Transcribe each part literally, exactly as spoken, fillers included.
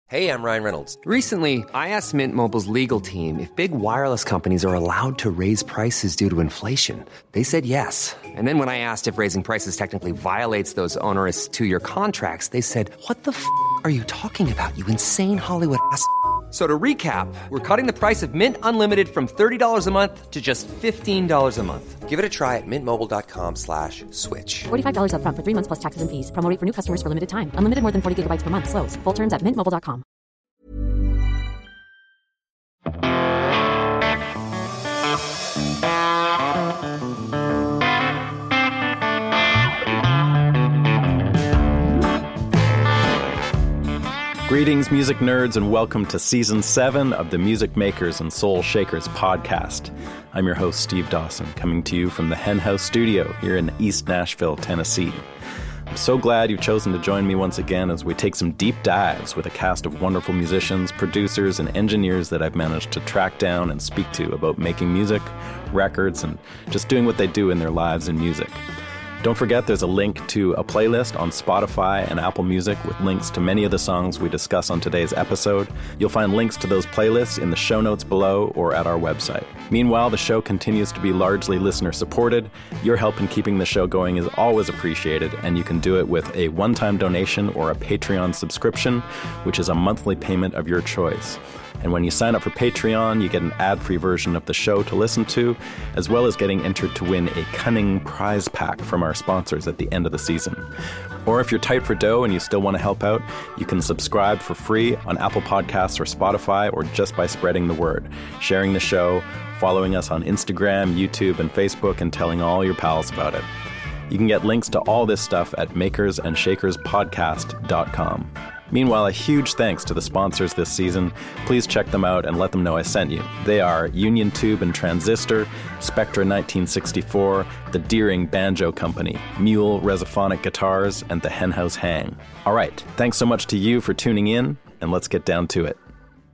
Hey, I'm Ryan Reynolds. Recently, I asked Mint Mobile's legal team if big wireless companies are allowed to raise prices due to inflation. They said yes. And then when I asked if raising prices technically violates those onerous two-year contracts, they said, what the f*** are you talking about, you insane Hollywood ass f- So to recap, we're cutting the price of Mint Unlimited from thirty dollars a month to just fifteen dollars a month. Give it a try at mintmobile.com slash switch. forty-five dollars up front for three months plus taxes and fees. Promo rate for new customers for limited time. Unlimited more than forty gigabytes per month. Slows full terms at mint mobile dot com. Greetings, music nerds, and welcome to Season seven of the Music Makers and Soul Shakers podcast. I'm your host, Steve Dawson, coming to you from the Hen House Studio here in East Nashville, Tennessee. I'm so glad you've chosen to join me once again as we take some deep dives with a cast of wonderful musicians, producers, and engineers that I've managed to track down and speak to about making music, records, and just doing what they do in their lives in music. Don't forget there's a link to a playlist on Spotify and Apple Music with links to many of the songs we discuss on today's episode. You'll find links to those playlists in the show notes below or at our website. Meanwhile, the show continues to be largely listener-supported. Your help in keeping the show going is always appreciated, and you can do it with a one-time donation or a Patreon subscription, which is a monthly payment of your choice. And when you sign up for Patreon, you get an ad-free version of the show to listen to, as well as getting entered to win a cunning prize pack from our sponsors at the end of the season. Or if you're tight for dough and you still want to help out, you can subscribe for free on Apple Podcasts or Spotify, or just by spreading the word, sharing the show, following us on Instagram, YouTube, and Facebook, and telling all your pals about it. You can get links to all this stuff at makers and shakers podcast dot com. Meanwhile, a huge thanks to the sponsors this season. Please check them out and let them know I sent you. They are Union Tube and Transistor, Spectra nineteen sixty-four, the Deering Banjo Company, Mule Resophonic Guitars, and the Hen House Hang. All right, thanks so much to you for tuning in, and let's get down to it.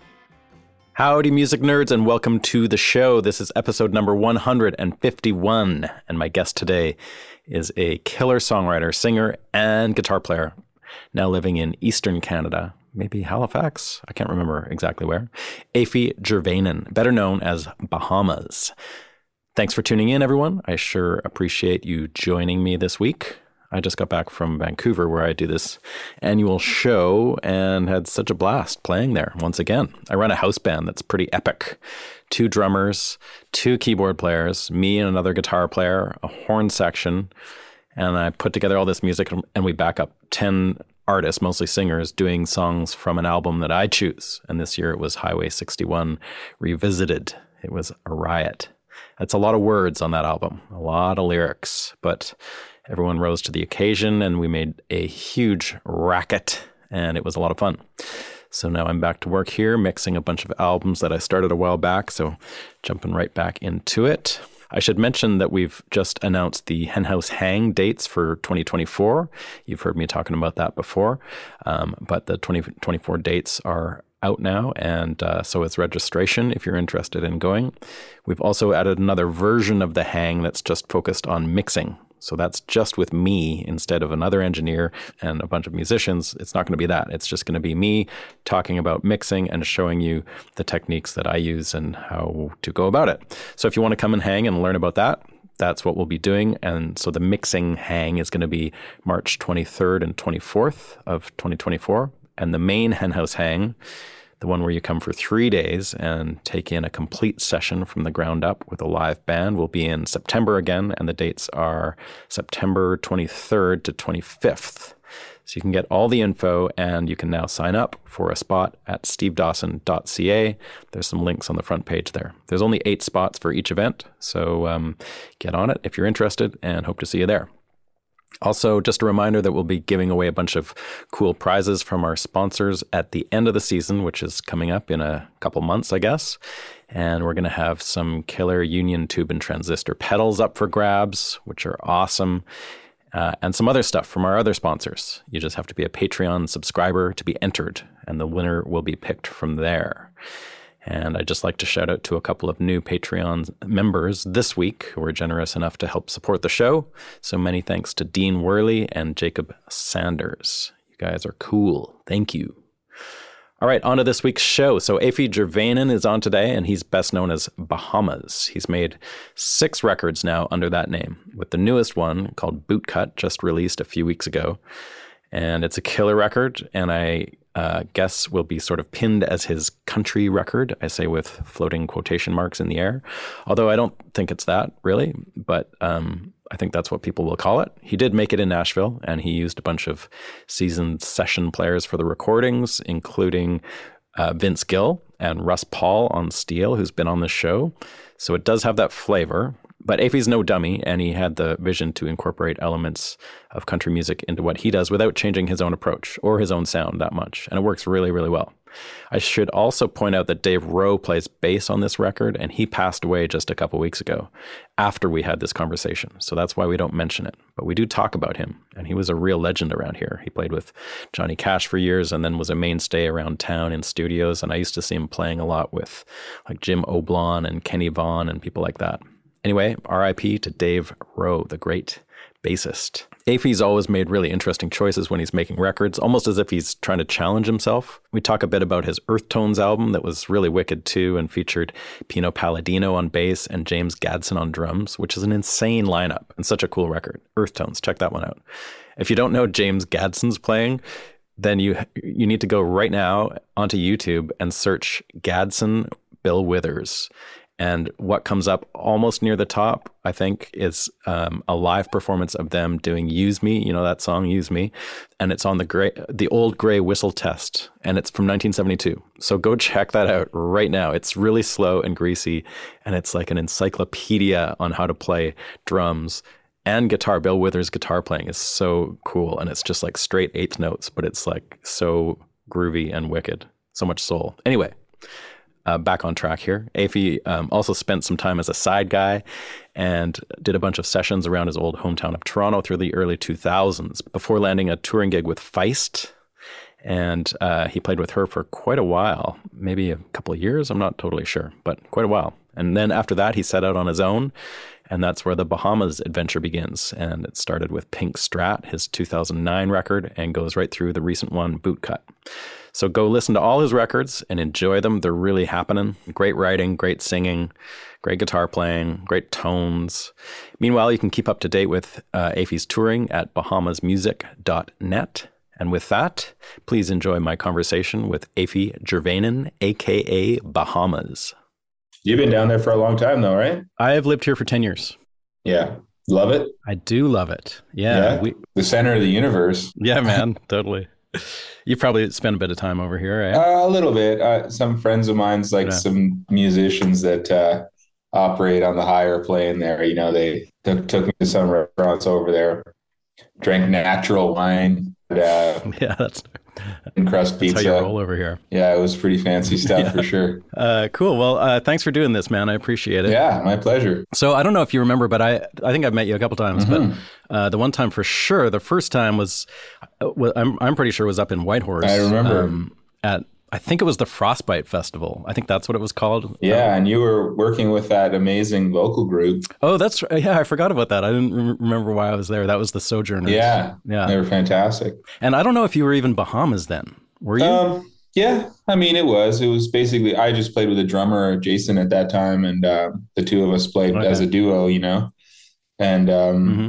Howdy, music nerds, and welcome to the show. This is episode number one hundred fifty-one, and my guest today is a killer songwriter, singer, and guitar player, now living in Eastern Canada, maybe Halifax, I can't remember exactly where, Aoife Gervainen, better known as Bahamas. Thanks for tuning in, everyone. I sure appreciate you joining me this week. I just got back from Vancouver, where I do this annual show, and had such a blast playing there once again. I run a house band that's pretty epic. Two drummers, two keyboard players, me and another guitar player, a horn section, and I put together all this music, and we back up ten artists, mostly singers, doing songs from an album that I choose. And this year it was Highway sixty-one Revisited. It was a riot. That's a lot of words on that album, a lot of lyrics, but everyone rose to the occasion, and we made a huge racket, and it was a lot of fun. So now I'm back to work here, mixing a bunch of albums that I started a while back, so jumping right back into it. I should mention that we've just announced the Hen House Hang dates for twenty twenty-four. You've heard me talking about that before, um, but the twenty twenty-four dates are out now, and uh, so is registration if you're interested in going. We've also added another version of the Hang that's just focused on mixing. So that's just with me instead of another engineer and a bunch of musicians. It's not going to be that. It's just going to be me talking about mixing and showing you the techniques that I use and how to go about it. So if you want to come and hang and learn about that, that's what we'll be doing. And so the mixing hang is going to be March twenty-third and twenty-fourth of twenty twenty-four. And the main Hen House Hang, the one where you come for three days and take in a complete session from the ground up with a live band, will be in September again, and the dates are September twenty-third to twenty-fifth. So you can get all the info, and you can now sign up for a spot at steve dawson dot c a. There's some links on the front page there. There's only eight spots for each event, so um, get on it if you're interested, and hope to see you there. Also, just a reminder that we'll be giving away a bunch of cool prizes from our sponsors at the end of the season, which is coming up in a couple months, I guess. And we're going to have some killer Union Tube and Transistor pedals up for grabs, which are awesome. Uh, and some other stuff from our other sponsors. You just have to be a Patreon subscriber to be entered, and the winner will be picked from there. And I'd just like to shout out to a couple of new Patreon members this week who were generous enough to help support the show. So many thanks to Dean Worley and Jacob Sanders. You guys are cool. Thank you. All right, on to this week's show. So Efi Järväinen is on today, and he's best known as Bahamas. He's made six records now under that name, with the newest one called Bootcut, just released a few weeks ago. And it's a killer record, and I uh, guess will be sort of pinned as his country record, I say with floating quotation marks in the air. Although I don't think it's that, really, but um, I think that's what people will call it. He did make it in Nashville, and he used a bunch of seasoned session players for the recordings, including uh, Vince Gill and Russ Paul on steel, who's been on the show. So it does have that flavor. But Efi's no dummy, and he had the vision to incorporate elements of country music into what he does without changing his own approach or his own sound that much. And it works really, really well. I should also point out that Dave Rowe plays bass on this record, and he passed away just a couple weeks ago after we had this conversation. So that's why we don't mention it. But we do talk about him, and he was a real legend around here. He played with Johnny Cash for years and then was a mainstay around town in studios. And I used to see him playing a lot with like Jim Oblon and Kenny Vaughan and people like that. Anyway, R I P to Dave Rowe, the great bassist. Efi's always made really interesting choices when he's making records, almost as if he's trying to challenge himself. We talk a bit about his Earth Tones album that was really wicked too and featured Pino Palladino on bass and James Gadson on drums, which is an insane lineup and such a cool record. Earth Tones, check that one out. If you don't know James Gadson's playing, then you you need to go right now onto YouTube and search Gadson Bill Withers. And what comes up almost near the top, I think, is um, a live performance of them doing Use Me, you know, that song, Use Me. And it's on the gray, the old gray whistle test. And it's from nineteen seventy-two. So go check that out right now. It's really slow and greasy. And it's like an encyclopedia on how to play drums and guitar. Bill Withers' guitar playing is so cool. And it's just like straight eighth notes, but it's like so groovy and wicked. So much soul. Anyway. Uh, back on track here. Efi um, also spent some time as a side guy and did a bunch of sessions around his old hometown of Toronto through the early two thousands before landing a touring gig with Feist. And uh, he played with her for quite a while, maybe a couple of years. I'm not totally sure, but quite a while. And then after that, he set out on his own. And that's where the Bahamas adventure begins. And it started with Pink Strat, his two thousand nine record, and goes right through the recent one, Bootcut. So go listen to all his records and enjoy them. They're really happening. Great writing, great singing, great guitar playing, great tones. Meanwhile, you can keep up to date with uh, Efi's touring at bahamas music dot net. And with that, please enjoy my conversation with Efi Järväinen, a k a. Bahamas. You've been down there for a long time though, right? I have lived here for ten years. Yeah. Love it? I do love it. Yeah. yeah. We, the center of the universe. Yeah, man. Totally. You probably spent a bit of time over here, right? Uh, a little bit. Uh, some friends of mine's like yeah. some musicians that uh, operate on the higher plane there. You know, they t- took me to some restaurants over there, drank natural wine. Uh, yeah, that's and crust pizza. That's how you roll over here. Yeah, it was pretty fancy stuff yeah. for sure. Uh, cool. Well, uh, thanks for doing this, man. I appreciate it. Yeah, my pleasure. So I don't know if you remember, but I I think I've met you a couple times. Mm-hmm. But uh, the one time for sure, the first time was, uh, I'm I'm pretty sure was up in Whitehorse. I remember um, at. I think it was the Frostbite Festival. I think that's what it was called. Yeah, um, and you were working with that amazing vocal group. Oh, that's yeah. I forgot about that. I didn't re- remember why I was there. That was the Sojourners. Yeah, yeah, they were fantastic. And I don't know if you were even Bahamas then. Were you? Um, yeah, I mean, it was. It was basically I just played with a drummer, Jason, at that time, and uh, the two of us played okay. as a duo. You know, and um, mm-hmm.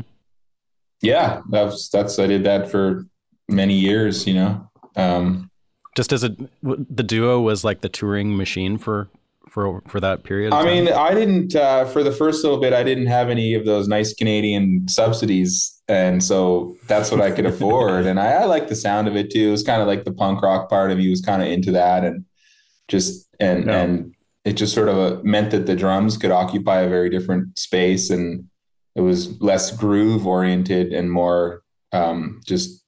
yeah, that's that's I did that for many years. You know. Um, Just as a, the duo was like the touring machine for, for, for that period? I mean, I didn't, uh, for the first little bit, I didn't have any of those nice Canadian subsidies. And so that's what I could afford. And I, I like the sound of it too. It was kind of like the punk rock part of me was kind of into that. And just, and, yeah. and it just sort of meant that the drums could occupy a very different space. And it was less groove oriented and more um, just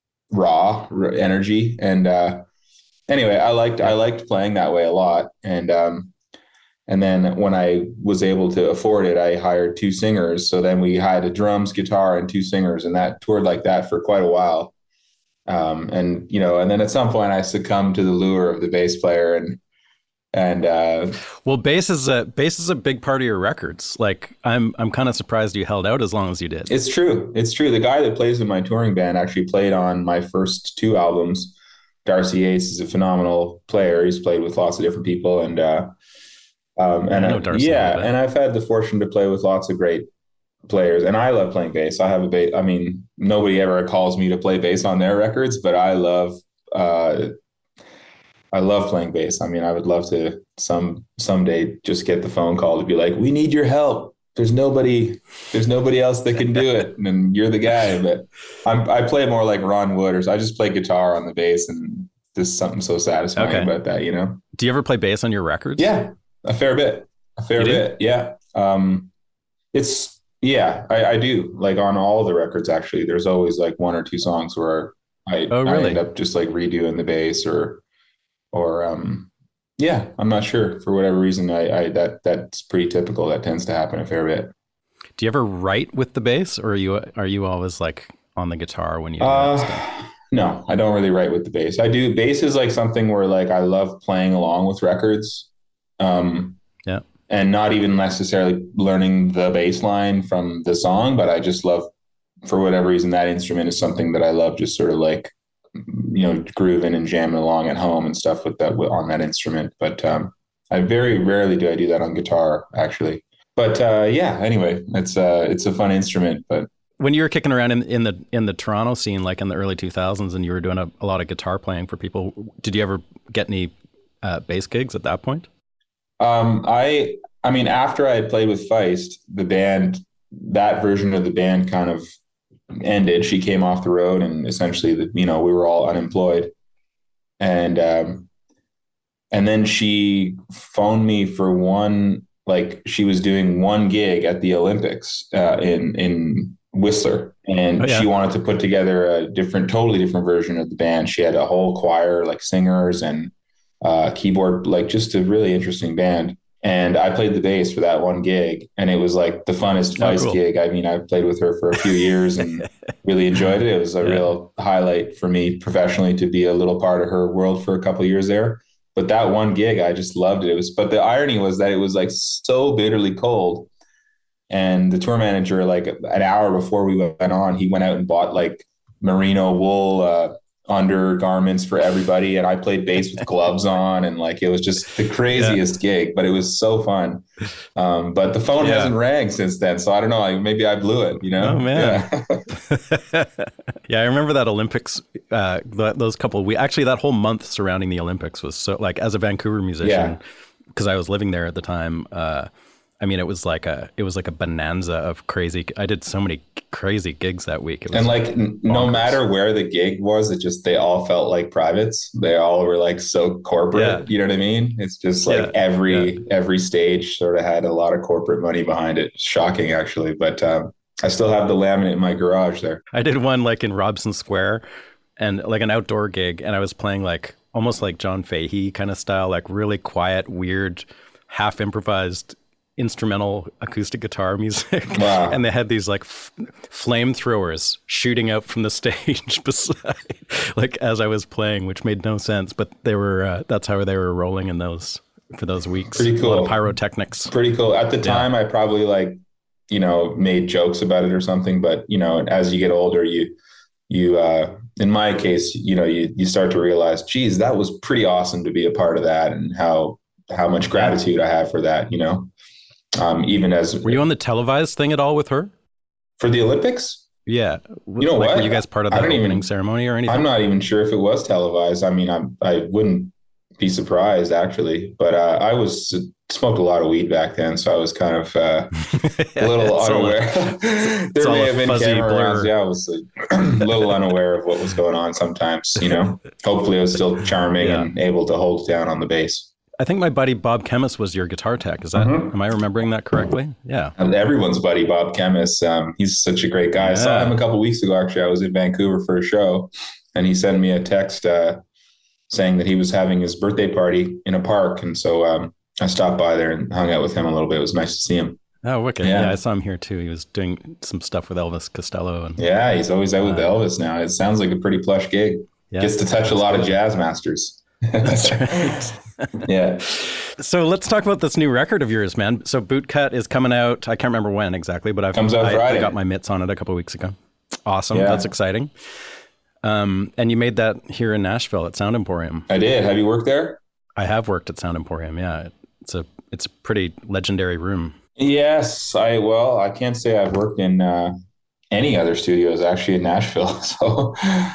raw energy. And, uh, Anyway, I liked I liked playing that way a lot, and um, and then when I was able to afford it, I hired two singers. So then we had a drums, guitar, and two singers, and that toured like that for quite a while. Um, and you know, and then at some point, I succumbed to the lure of the bass player, and and uh, well, bass is a bass is a big part of your records. Like I'm I'm kind of surprised you held out as long as you did. It's true, it's true. The guy that plays in my touring band actually played on my first two albums. Darcy Yates is a phenomenal player. He's played with lots of different people, and uh, um, and I know I, Darcy yeah, and I've had the fortune to play with lots of great players, and I love playing bass. I have a bass. I mean, nobody ever calls me to play bass on their records, but I love. Uh, I love playing bass. I mean, I would love to some someday just get the phone call to be like, "We need your help. There's nobody, there's nobody else that can do it, and you're the guy." But I'm, I play more like Ron Wood, or so I just play guitar on the bass, and there's something so satisfying okay. about that, you know. Do you ever play bass on your records? Yeah, a fair bit, a fair bit. Yeah, um, it's yeah, I, I do. Like on all the records, actually, there's always like one or two songs where I, oh, really? I end up just like redoing the bass, or or um, yeah, I'm not sure for whatever reason. I, I that that's pretty typical. That tends to happen a fair bit. Do you ever write with the bass, or are you are you always like on the guitar when you do uh, that stuff? No, I don't really write with the bass. I do. Bass is like something where like I love playing along with records. Um, yeah. And not even necessarily learning the bass line from the song, but I just love, for whatever reason, that instrument is something that I love just sort of like, you know, grooving and jamming along at home and stuff with that, on that instrument. But um, I very rarely do I do that on guitar, actually. But uh, yeah, anyway, it's uh, it's a fun instrument. But when you were kicking around in, in the in the Toronto scene, like in the early two thousands, and you were doing a, a lot of guitar playing for people, did you ever get any uh, bass gigs at that point? Um, I, I mean, after I had played with Feist, the band, that version of the band kind of ended. She came off the road, and essentially, the, you know, we were all unemployed. And, um, and then she phoned me for one, like she was doing one gig at the Olympics, uh, in, in Whistler. And oh, yeah. she wanted to put together a different, totally different version of the band. She had a whole choir, like singers and, uh, keyboard, like just a really interesting band. And I played the bass for that one gig, and it was like the funnest Feist oh, cool. gig. I mean, I played with her for a few years and really enjoyed it. It was a yeah. real highlight for me professionally to be a little part of her world for a couple of years there. But that one gig, I just loved it. It was, but the irony was that it was like so bitterly cold. And the tour manager, like an hour before we went on, he went out and bought like merino wool, uh, undergarments for everybody, and I played bass with gloves on, and like it was just the craziest yeah. gig, but it was so fun. Um, but the phone yeah. hasn't rang since then, so I don't know. Like, maybe I blew it, you know? Oh man, yeah. yeah, I remember that Olympics. Uh, th- those couple we actually that whole month surrounding the Olympics was so like as a Vancouver musician, because yeah. I was living there at the time. Uh, I mean, it was like a it was like a bonanza of crazy. I did so many crazy gigs that week. It was and like bonkers. No matter where the gig was, it just they all felt like privates. They all were like so corporate. Yeah. You know what I mean? It's just like yeah. every yeah. every stage sort of had a lot of corporate money behind it. Shocking, actually, but um, I still have the laminate in my garage there. I did one like in Robson Square, and like an outdoor gig, and I was playing like almost like John Fahey kind of style, like really quiet, weird, half improvised instrumental acoustic guitar music. Wow. And they had these like f- flamethrowers shooting out from the stage beside, like as I was playing, which made no sense, but they were, uh, that's how they were rolling in those, for those weeks. Pretty cool. A lot of pyrotechnics. Pretty cool. At the time, yeah. I probably like, you know, made jokes about it or something, but you know, as you get older, you, you, uh, in my case, you know, you, you start to realize, geez, that was pretty awesome to be a part of that, and how, how much gratitude I have for that, you know? Um, even as were you on the televised thing at all with her for the Olympics? Yeah, you know like, what? Were you guys part of that opening even, ceremony or anything? I'm not even sure if it was televised. I mean, I I wouldn't be surprised actually, but uh, I was smoked a lot of weed back then, so I was kind of uh, a little unaware. A, there may have been camera rounds. Yeah, I was a little unaware of what was going on sometimes. You know, hopefully I was still charming yeah. and able to hold down on the bass. I think my buddy Bob Chemis was your guitar tech. Is that, mm-hmm. am I remembering that correctly? Yeah. And everyone's buddy, Bob Chemis. Um, he's such a great guy. Yeah. I saw him a couple of weeks ago, actually. I was in Vancouver for a show, and he sent me a text uh, saying that he was having his birthday party in a park. And so um, I stopped by there and hung out with him a little bit. It was nice to see him. Oh, wicked. Yeah. yeah, I saw him here too. He was doing some stuff with Elvis Costello. And, yeah, he's always out uh, with Elvis now. It sounds like a pretty plush gig. Yeah, gets to touch a lot good. of jazz masters. That's right. Yeah. So let's talk about this new record of yours, man. So Bootcut is coming out. I can't remember when exactly, but I've Comes out I, Friday. I got my mitts on it a couple of weeks ago. Awesome. Yeah. That's exciting. Um, and you made that here in Nashville at Sound Emporium. I did. Have you worked there? I have worked at Sound Emporium. Yeah, it's a it's a pretty legendary room. Yes, I well, I can't say I've worked in uh, any other studios actually in Nashville. So,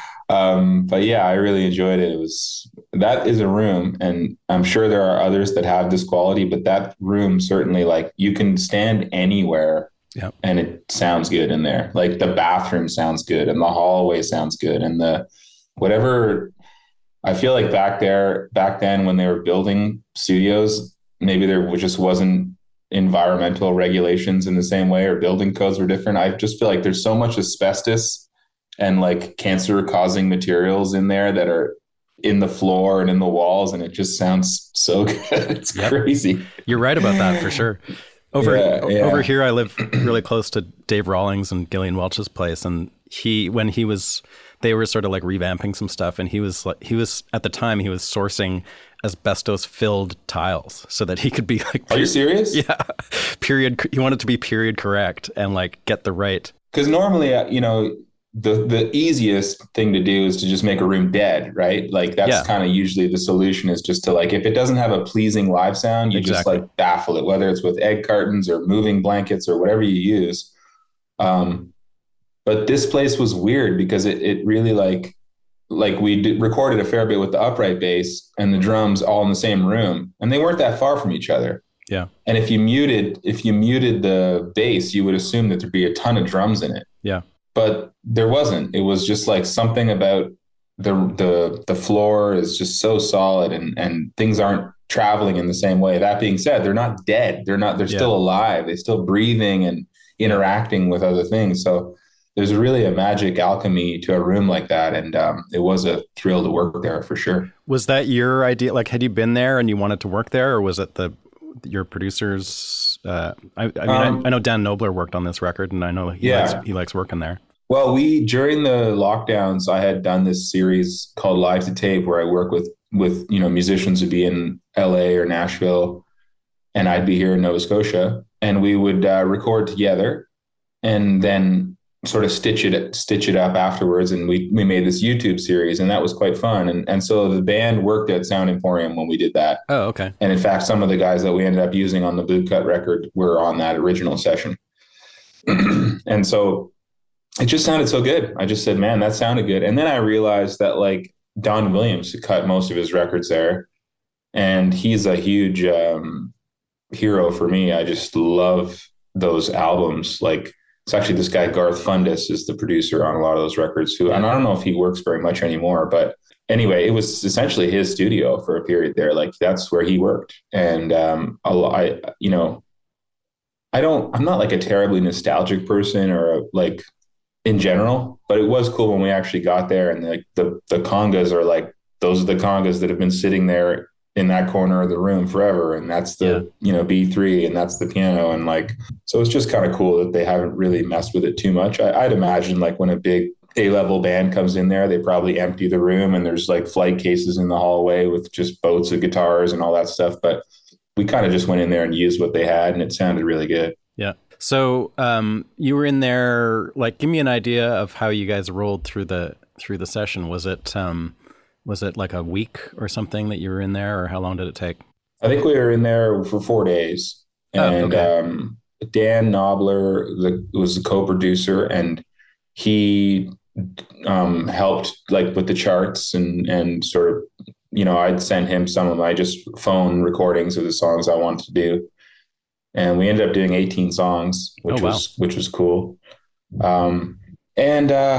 um, but yeah, I really enjoyed it. It was that is a room, and I'm sure there are others that have this quality, but that room certainly, like, you can stand anywhere. Yep. And it sounds good in there. Like the bathroom sounds good and the hallway sounds good. And the whatever, I feel like back there, back then when they were building studios, maybe there just wasn't environmental regulations in the same way, or building codes were different. I just feel like there's so much asbestos and like cancer causing materials in there that are in the floor and in the walls. And it just sounds so good. It's yep. crazy. You're right about that for sure. Over yeah, yeah. over here, I live really close to Dave Rawlings and Gillian Welch's place, and he when he was, they were sort of like revamping some stuff, and he was like he was at the time he was sourcing asbestos filled tiles so that he could be like. Are you serious? Yeah, period. He wanted to be period correct and like get the right. Because normally, you know, the the easiest thing to do is to just make a room dead, right? Like that's yeah. kind of usually the solution, is just to, like, if it doesn't have a pleasing live sound, you exactly. just like baffle it, whether it's with egg cartons or moving blankets or whatever you use. Um, but this place was weird because it it really like like we did, recorded a fair bit with the upright bass and the drums all in the same room, and they weren't that far from each other. Yeah. And if you muted if you muted the bass, you would assume that there'd be a ton of drums in it. Yeah. But there wasn't. It was just like something about the the the floor is just so solid, and and things aren't traveling in the same way. That being said, they're not dead. They're not. They're yeah. still alive. They're still breathing and interacting with other things. So there's really a magic alchemy to a room like that, and um, it was a thrill to work there for sure. Was that your idea? Like, had you been there and you wanted to work there, or was it the your producers? Uh, I, I mean, um, I, I know Dan Nobler worked on this record, and I know he yeah. likes, he likes working there. Well, we, during the lockdowns, I had done this series called Live to Tape, where I work with, with, you know, musicians who'd be in L A or Nashville, and I'd be here in Nova Scotia, and we would uh, record together and then sort of stitch it, stitch it up afterwards. And we, we made this YouTube series, and that was quite fun. And, and so the band worked at Sound Emporium when we did that. Oh, okay. And in fact, some of the guys that we ended up using on the Blue Cut record were on that original session. And so it just sounded so good. I just said, man, that sounded good. And then I realized that, like, Don Williams cut most of his records there, and he's a huge um, hero for me. I just love those albums. Like, it's actually this guy, Garth Fundus, is the producer on a lot of those records, who, and I don't know if he works very much anymore, but anyway, it was essentially his studio for a period there. Like, that's where he worked. And um, I, you know, I don't, I'm not like a terribly nostalgic person or a, like, in general, but it was cool when we actually got there, and like the, the congas are like, those are the congas that have been sitting there in that corner of the room forever. And that's the, yeah. you know, B three, and that's the piano. And like, so it's just kind of cool that they haven't really messed with it too much. I, I'd imagine, like, when a big A-level band comes in there, they probably empty the room, and there's like flight cases in the hallway with just boats of guitars and all that stuff. But we kind of just went in there and used what they had, and it sounded really good. Yeah. So um, you were in there, like, give me an idea of how you guys rolled through the through the session. Was it um, was it like a week or something that you were in there, or how long did it take? I think we were in there for four days. And oh, okay. um, Dan Nobler the, was the co-producer, and he um, helped, like, with the charts and and sort of, you know, I'd send him some of my just phone recordings of the songs I wanted to do. And we ended up doing eighteen songs, which oh, wow. was which was cool. Um, and uh,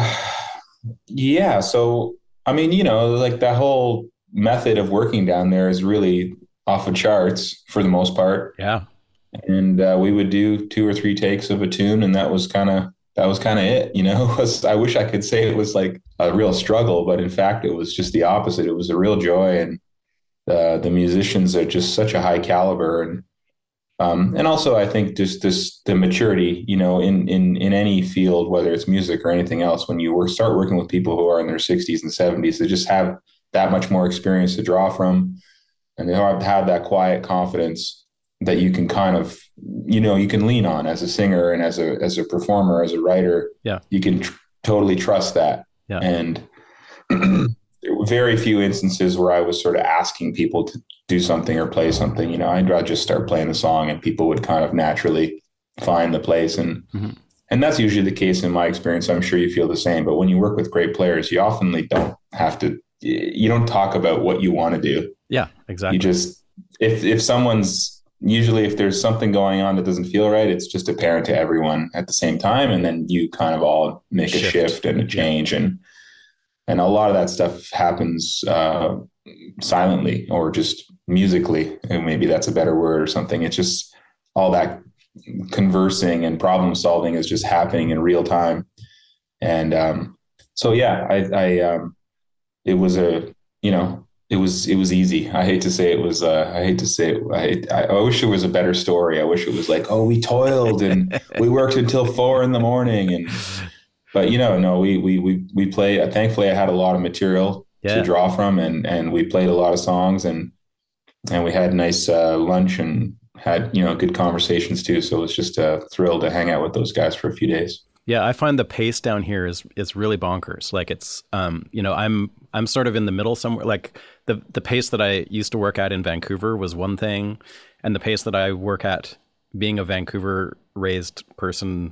yeah, so I mean, you know, like, that whole method of working down there is really off of charts for the most part. Yeah. And uh, we would do two or three takes of a tune, and that was kind of that was kind of it. You know, I wish I could say it was like a real struggle, but in fact, it was just the opposite. It was a real joy, and uh, the musicians are just such a high caliber. And Um, and also, I think just this, the maturity, you know, in, in, in any field, whether it's music or anything else, when you work, start working with people who are in their sixties and seventies, they just have that much more experience to draw from. And they have, have that quiet confidence that you can kind of, you know, you can lean on as a singer and as a, as a performer, as a writer. Yeah. You can tr- totally trust that. Yeah. And there were very few instances where I was sort of asking people to do something or play something. You know, I'd rather just start playing the song and people would kind of naturally find the place. And mm-hmm. and that's usually the case in my experience. I'm sure you feel the same. But when you work with great players, you often don't have to, you don't talk about what you want to do. Yeah, exactly. You just, if if someone's, usually if there's something going on that doesn't feel right, it's just apparent to everyone at the same time. And then you kind of all make shift. a shift and a change. And and a lot of that stuff happens uh, silently or just musically. And maybe that's a better word or something. It's just all that conversing and problem solving is just happening in real time. And um, so, yeah, I, I um, it was a, you know, it was, it was easy. I hate to say it was, uh, I hate to say it. I, hate, I, I wish it was a better story. I wish it was like, oh, we toiled and we worked until four in the morning. And, but you know, no, we, we, we, we play, uh, thankfully I had a lot of material yeah. to draw from and, and we played a lot of songs and, and we had nice uh, lunch and had, you know, good conversations too. So it was just a thrill to hang out with those guys for a few days. Yeah, I find the pace down here is is really bonkers. Like it's, um, you know, I'm I'm sort of in the middle somewhere. Like the the pace that I used to work at in Vancouver was one thing, and the pace that I work at, being a Vancouver raised person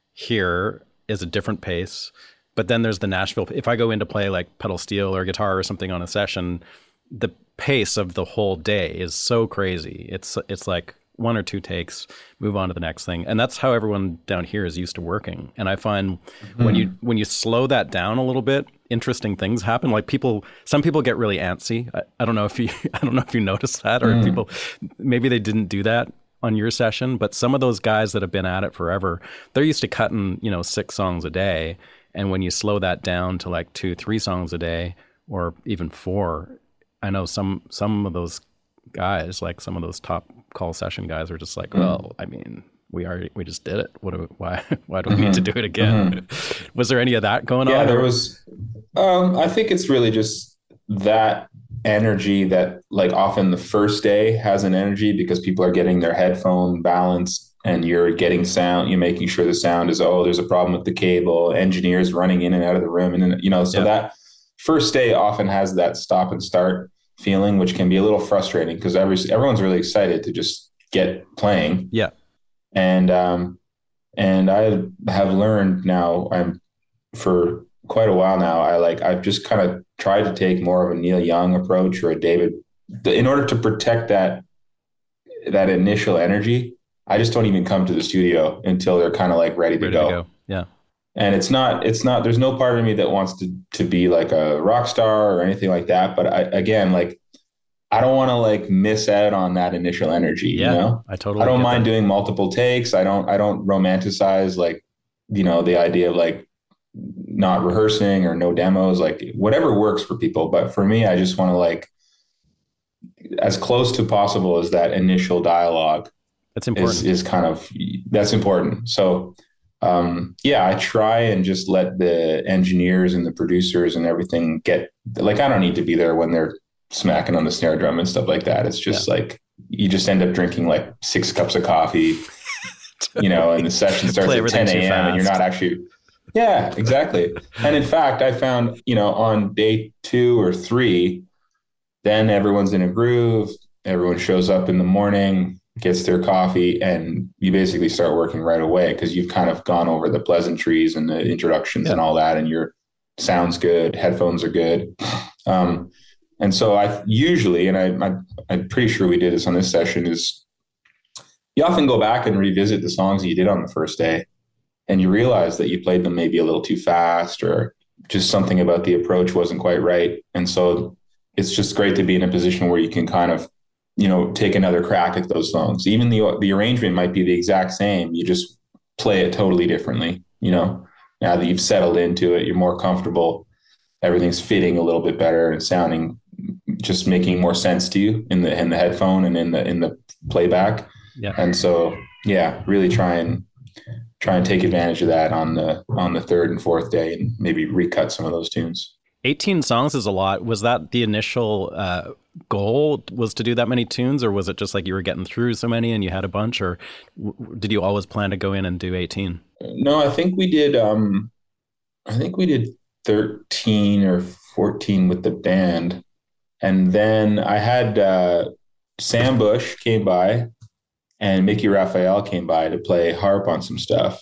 here, is a different pace. But then there's the Nashville. If I go in to play like pedal steel or guitar or something on a session, the pace of the whole day is so crazy. It's it's like one or two takes, move on to the next thing. And that's how everyone down here is used to working. And I find mm-hmm. when you when you slow that down a little bit, interesting things happen. Like people, some people get really antsy. I, I don't know if you I don't know if you noticed that or mm. if people, maybe they didn't do that on your session, but some of those guys that have been at it forever, they're used to cutting, you know, six songs a day. And when you slow that down to like two, three songs a day, or even four, I know some some of those guys, like some of those top call session guys, are just like, mm. well, I mean, we already we just did it. What do we, why why do we mm-hmm. need to do it again? Mm-hmm. Was there any of that going yeah, on? Yeah, there was. Um, I think it's really just that energy that, like, often the first day has an energy because people are getting their headphone balanced and you're getting sound. You're making sure the sound is, oh, there's a problem with the cable. Engineers running in and out of the room, and then, you know, so yeah. that first day often has that stop and start feeling, which can be a little frustrating because every everyone's really excited to just get playing. Yeah. And um and I have learned now, I'm for quite a while now, I like I've just kind of tried to take more of a Neil Young approach or a David in order to protect that that initial energy. I just don't even come to the studio until they're kind of like ready, ready to, go. to go. Yeah. And it's not, it's not, there's no part of me that wants to, to be like a rock star or anything like that. But I, again, like, I don't want to like miss out on that initial energy. Yeah, you know, I totally, I don't mind that. doing multiple takes. I don't, I don't romanticize like, you know, the idea of like not rehearsing or no demos, like whatever works for people. But for me, I just want to like, as close to possible as that initial dialogue. That's important. Is, is kind of, that's important. So, um, yeah, I try and just let the engineers and the producers and everything get, like, I don't need to be there when they're smacking on the snare drum and stuff like that. It's just yeah. like, you just end up drinking like six cups of coffee, you know, and the session starts at ten a.m. and you're not actually, yeah, exactly. And in fact, I found, you know, on day two or three, then everyone's in a groove, everyone shows up in the morning, gets their coffee, and you basically start working right away because you've kind of gone over the pleasantries and the introductions yeah. and all that, and your sound's good, headphones are good. Um, and so I usually, and I, I, I'm pretty sure we did this on this session, is you often go back and revisit the songs that you did on the first day, and you realize that you played them maybe a little too fast or just something about the approach wasn't quite right. And so it's just great to be in a position where you can kind of, you know, take another crack at those songs. Even the the arrangement might be the exact same. You just play it totally differently. You know, now that you've settled into it, you're more comfortable. Everything's fitting a little bit better and sounding, just making more sense to you in the in the headphone and in the in the playback. Yeah. And so, yeah, really try and try and take advantage of that on the on the third and fourth day, and maybe recut some of those tunes. eighteen songs is a lot. Was that the initial uh, goal, was to do that many tunes, or was it just like you were getting through so many and you had a bunch, or w- did you always plan to go in and do eighteen? No, I think we did. Um, I think we did thirteen or fourteen with the band. And then I had uh, Sam Bush came by and Mickey Raphael came by to play harp on some stuff,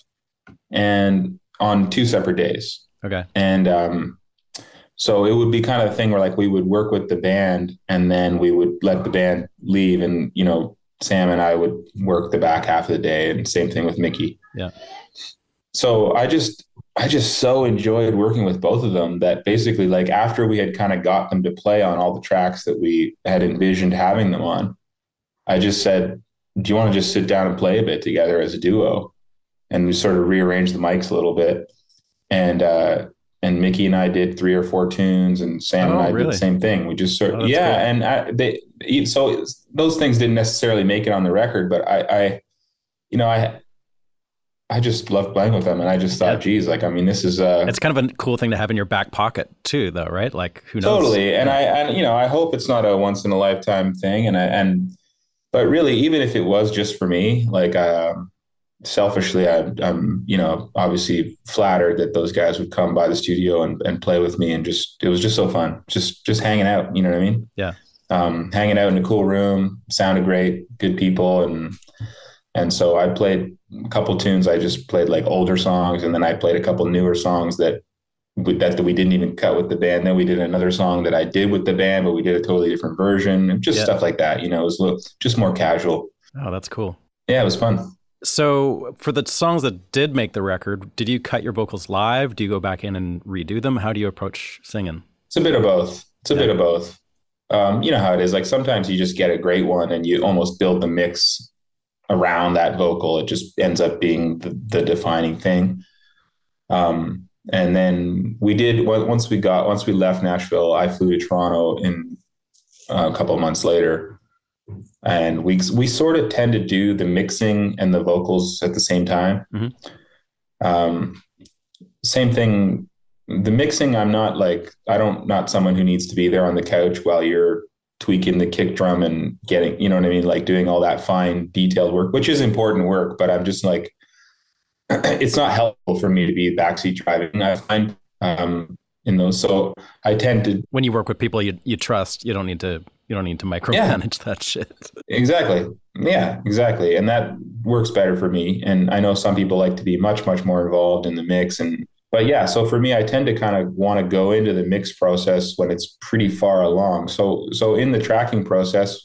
and on two separate days. Okay. And um, so it would be kind of a thing where like we would work with the band and then we would let the band leave, and, you know, Sam and I would work the back half of the day, and same thing with Mickey. Yeah. So I just, I just so enjoyed working with both of them that basically, like, after we had kind of got them to play on all the tracks that we had envisioned having them on, I just said, do you want to just sit down and play a bit together as a duo? And we sort of rearranged the mics a little bit. And, uh, and Mickey and I did three or four tunes, and Sam oh, and I really? did the same thing. We just sort of, oh, yeah. Cool. And I, they, so those things didn't necessarily make it on the record, but I, I, you know, I, I just loved playing with them, and I just thought, yeah. geez, like, I mean, this is uh it's kind of a cool thing to have in your back pocket too, though, right? Like, who knows? Totally. And I, and, you know, I hope it's not a once in a lifetime thing. And I, and, but really, even if it was just for me, like, uh, selfishly, I, I'm, you know, obviously flattered that those guys would come by the studio and, and play with me. And just, it was just so fun. Just, just hanging out, you know what I mean? Yeah. Um, hanging out in a cool room, sounded great, good people. And, and so I played a couple tunes. I just played like older songs, and then I played a couple newer songs that we, that we didn't even cut with the band. Then we did another song that I did with the band, but we did a totally different version. Just yeah. stuff like that. You know, it was a little, just more casual. Oh, that's cool. Yeah, it was fun. So for the songs that did make the record, did you cut your vocals live? Do you go back in and redo them? How do you approach singing? It's a bit of both. It's a yeah. bit of both. Um, you know how it is. Like, sometimes you just get a great one and you almost build the mix around that vocal. It just ends up being the, the defining thing. Um, and then we did, once we got, once we left Nashville, I flew to Toronto in uh, a couple of months later, and we, we sort of tend to do the mixing and the vocals at the same time. Mm-hmm. Um, same thing. The mixing, I'm not like, I don't, not someone who needs to be there on the couch while you're tweaking the kick drum and getting, you know what I mean? Like, doing all that fine detailed work, which is important work, but I'm just like, it's not helpful for me to be backseat driving, I find, um, in those. So I tend to, when you work with people you, you trust, you don't need to, you don't need to micromanage yeah. that shit. Exactly. Yeah, exactly. And that works better for me. And I know some people like to be much, much more involved in the mix. And, but yeah, so for me, I tend to kind of want to go into the mix process when it's pretty far along. So, so in the tracking process,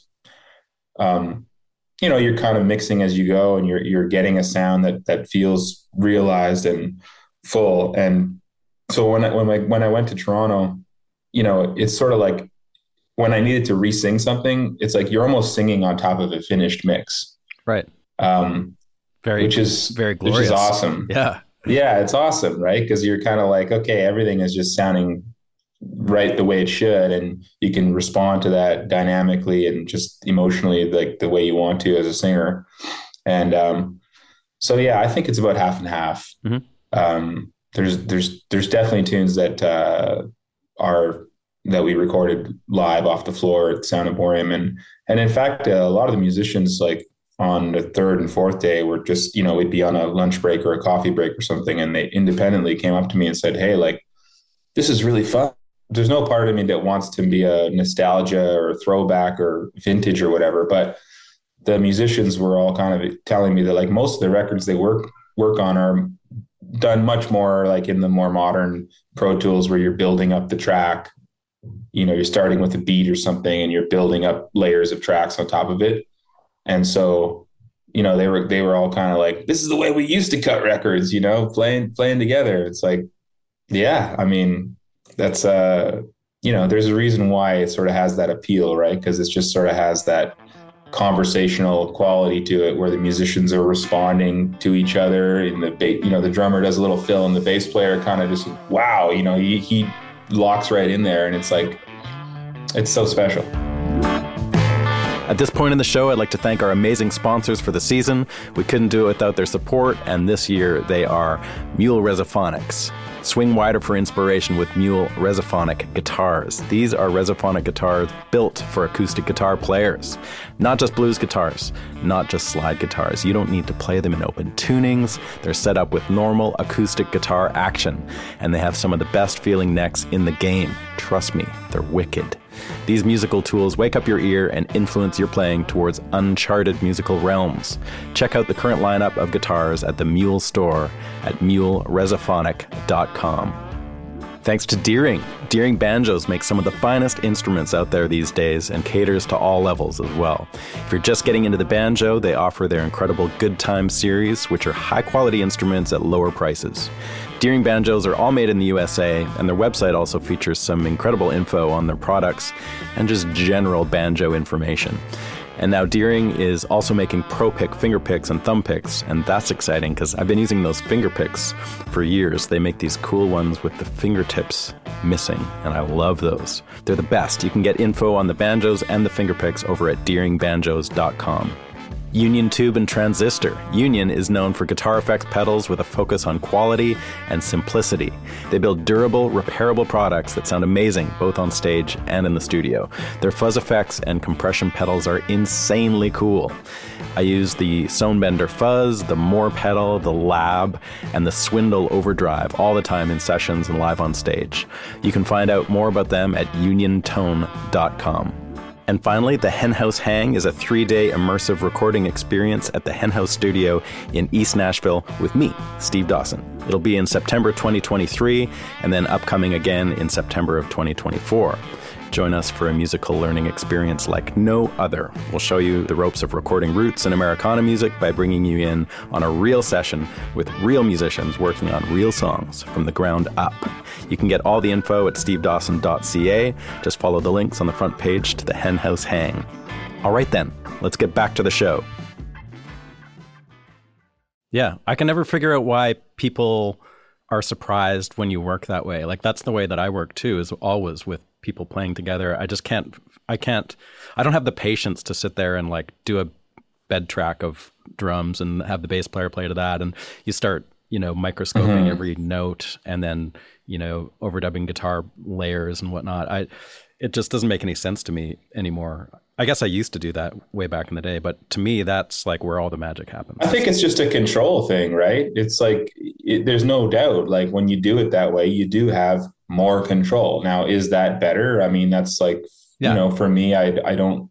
um, you know, you're kind of mixing as you go, and you're, you're getting a sound that, that feels realized and full. And so when I, when I, when I went to Toronto, you know, it's sort of like when I needed to re-sing something, it's like you're almost singing on top of a finished mix. Right. Um, very, which is very glorious. Which is awesome. Yeah. Yeah, it's awesome, right? Because you're kind of like, okay, everything is just sounding right the way it should, and you can respond to that dynamically and just emotionally, like the way you want to as a singer. And um, so, yeah, I think it's about half and half. Mm-hmm. Um, there's there's there's definitely tunes that uh, are that we recorded live off the floor at Sound Emporium, and and in fact, uh, a lot of the musicians, like, on the third and fourth day, were just, you know, we'd be on a lunch break or a coffee break or something, and they independently came up to me and said, hey, like, this is really fun. There's no part of me that wants to be a nostalgia or throwback or vintage or whatever, but the musicians were all kind of telling me that, like, most of the records they work work on are done much more like in the more modern Pro Tools, where you're building up the track. You know, you're starting with a beat or something and you're building up layers of tracks on top of it. And so, you know, they were, they were all kind of like, this is the way we used to cut records, you know, playing, playing together. It's like, yeah, I mean, that's, uh, you know, there's a reason why it sort of has that appeal, right? Because it's just sort of has that conversational quality to it, where the musicians are responding to each other, and the ba- you know, the drummer does a little fill and the bass player kind of just, wow, you know, he, he locks right in there, and it's like, it's so special. At this point in the show, I'd like to thank our amazing sponsors for the season. We couldn't do it without their support, and this year they are Mule Resophonics. Swing wider for inspiration with Mule Resophonic guitars. These are Resophonic guitars built for acoustic guitar players. Not just blues guitars, not just slide guitars. You don't need to play them in open tunings. They're set up with normal acoustic guitar action, and they have some of the best feeling necks in the game. Trust me, they're wicked. These musical tools wake up your ear and influence your playing towards uncharted musical realms. Check out the current lineup of guitars at the Mule store at mule resophonic dot com. Thanks to Deering. Deering Banjos makes some of the finest instruments out there these days and caters to all levels as well. If you're just getting into the banjo, they offer their incredible Good Time series, which are high-quality instruments at lower prices. Deering Banjos are all made in the U S A, and their website also features some incredible info on their products and just general banjo information. And now Deering is also making Pro Pick finger picks and thumb picks, and that's exciting because I've been using those finger picks for years. They make these cool ones with the fingertips missing, and I love those. They're the best. You can get info on the banjos and the finger picks over at deering banjos dot com. Union Tube and Transistor. Union is known for guitar effects pedals with a focus on quality and simplicity. They build durable, repairable products that sound amazing both on stage and in the studio. Their fuzz effects and compression pedals are insanely cool. I use the Sonebender Fuzz, the Moore pedal, the Lab, and the Swindle Overdrive all the time in sessions and live on stage. You can find out more about them at union tone dot com. And finally, the Henhouse Hang is a three-day immersive recording experience at the Henhouse Studio in East Nashville with me, Steve Dawson. It'll be in September twenty twenty-three and then upcoming again in September of twenty twenty-four. Join us for a musical learning experience like no other. We'll show you the ropes of recording roots and Americana music by bringing you in on a real session with real musicians working on real songs from the ground up. You can get all the info at steve dawson dot c a. Just follow the links on the front page to the Henhouse Hang. All right then, let's get back to the show. Yeah, I can never figure out why people are surprised when you work that way. Like, that's the way that I work too, is always with people playing together. I just can't, I can't, I don't have the patience to sit there and like do a bed track of drums and have the bass player play to that. And you start, you know, microscoping mm-hmm. every note and then, you know, overdubbing guitar layers and whatnot. I, it just doesn't make any sense to me anymore. I guess I used to do that way back in the day, but to me, that's like where all the magic happens. I think it's just a control thing, right? It's like, it, there's no doubt, like when you do it that way, you do have more control. Now, is that better? I mean, that's like, yeah. you know, for me, I, I don't,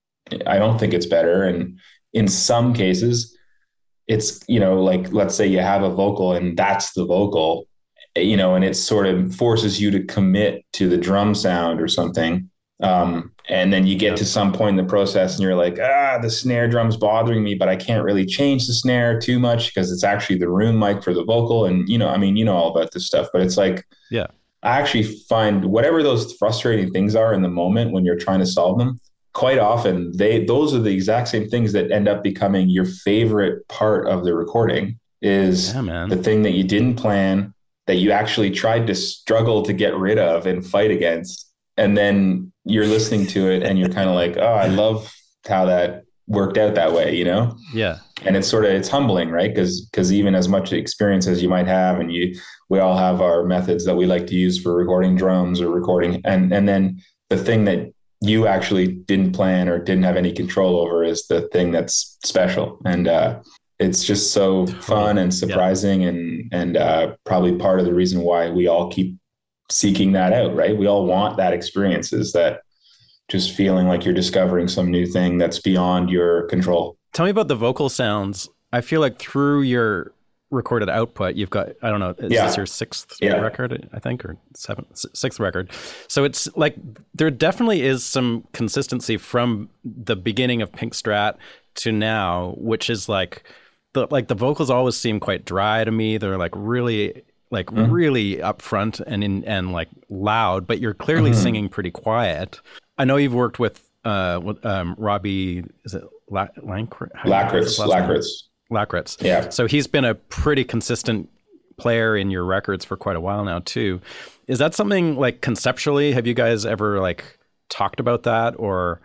I don't think it's better. And in some cases it's, you know, like, let's say you have a vocal and that's the vocal, you know, and it sort of forces you to commit to the drum sound or something. Um, and then you get yeah. to some point in the process and you're like, ah, the snare drum's bothering me, but I can't really change the snare too much because it's actually the room mic for the vocal. And, you know, I mean, you know all about this stuff, but it's like, yeah, I actually find whatever those frustrating things are in the moment when you're trying to solve them, quite often they, those are the exact same things that end up becoming your favorite part of the recording is yeah, man. the thing that you didn't plan, that you actually tried to struggle to get rid of and fight against. And then you're listening to it and you're kind of like, oh, I love how that worked out that way, you know? Yeah. And it's sort of, it's humbling, right? Because because even as much experience as you might have, and you, we all have our methods that we like to use for recording drums or recording. And, and then the thing that you actually didn't plan or didn't have any control over is the thing that's special. And uh, it's just so fun and surprising, yeah. and, and uh, probably part of the reason why we all keep seeking that out, right? We all want that experience, is that just feeling like you're discovering some new thing that's beyond your control. Tell me about the vocal sounds. I feel like through your recorded output, you've got, I don't know, is yeah. this your sixth yeah. record, I think, or seventh, sixth record? So it's like, there definitely is some consistency from the beginning of Pink Strat to now, which is like, the like the vocals always seem quite dry to me. They're like really... like mm-hmm. really upfront and in and like loud, but you're clearly mm-hmm. singing pretty quiet. I know you've worked with uh with, um Robbie, is it La- Lankritz? Lackritz. Lackritz. Lackritz. Yeah. So he's been a pretty consistent player in your records for quite a while now too. Is that something like conceptually, have you guys ever like talked about that, or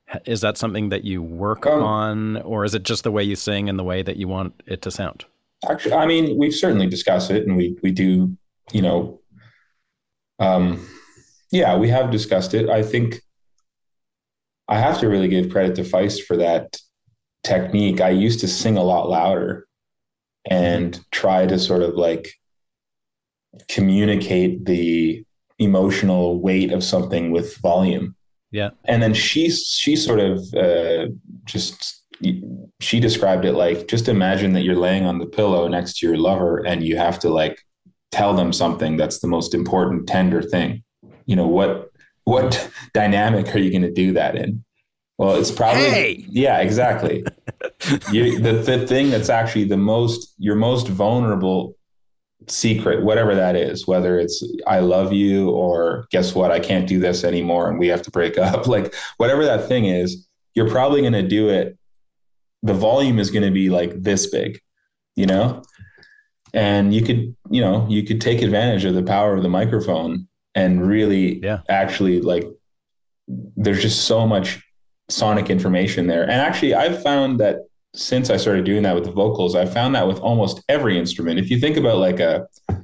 Is that something that you work Um, on, or is it just the way you sing and the way that you want it to sound? Actually, I mean, we've certainly discussed it, and we we do, you know, um, yeah, we have discussed it. I think I have to really give credit to Feist for that technique. I used to sing a lot louder and try to sort of like communicate the emotional weight of something with volume. Yeah. And then she she sort of uh, just she described it like, just imagine that you're laying on the pillow next to your lover and you have to like tell them something that's the most important, tender thing. You know, what what dynamic are you going to do that in? Well, it's probably Hey! Yeah, exactly. you, the the thing that's actually the most your most vulnerable secret, whatever that is, whether it's I love you or guess what, I can't do this anymore and we have to break up, like whatever that thing is, you're probably going to do it. The volume is going to be like this big, you know, and you could, you know, you could take advantage of the power of the microphone and really Yeah. actually like, there's just so much sonic information there. And actually I've found that since I started doing that with the vocals, I found that with almost every instrument. If you think about like a,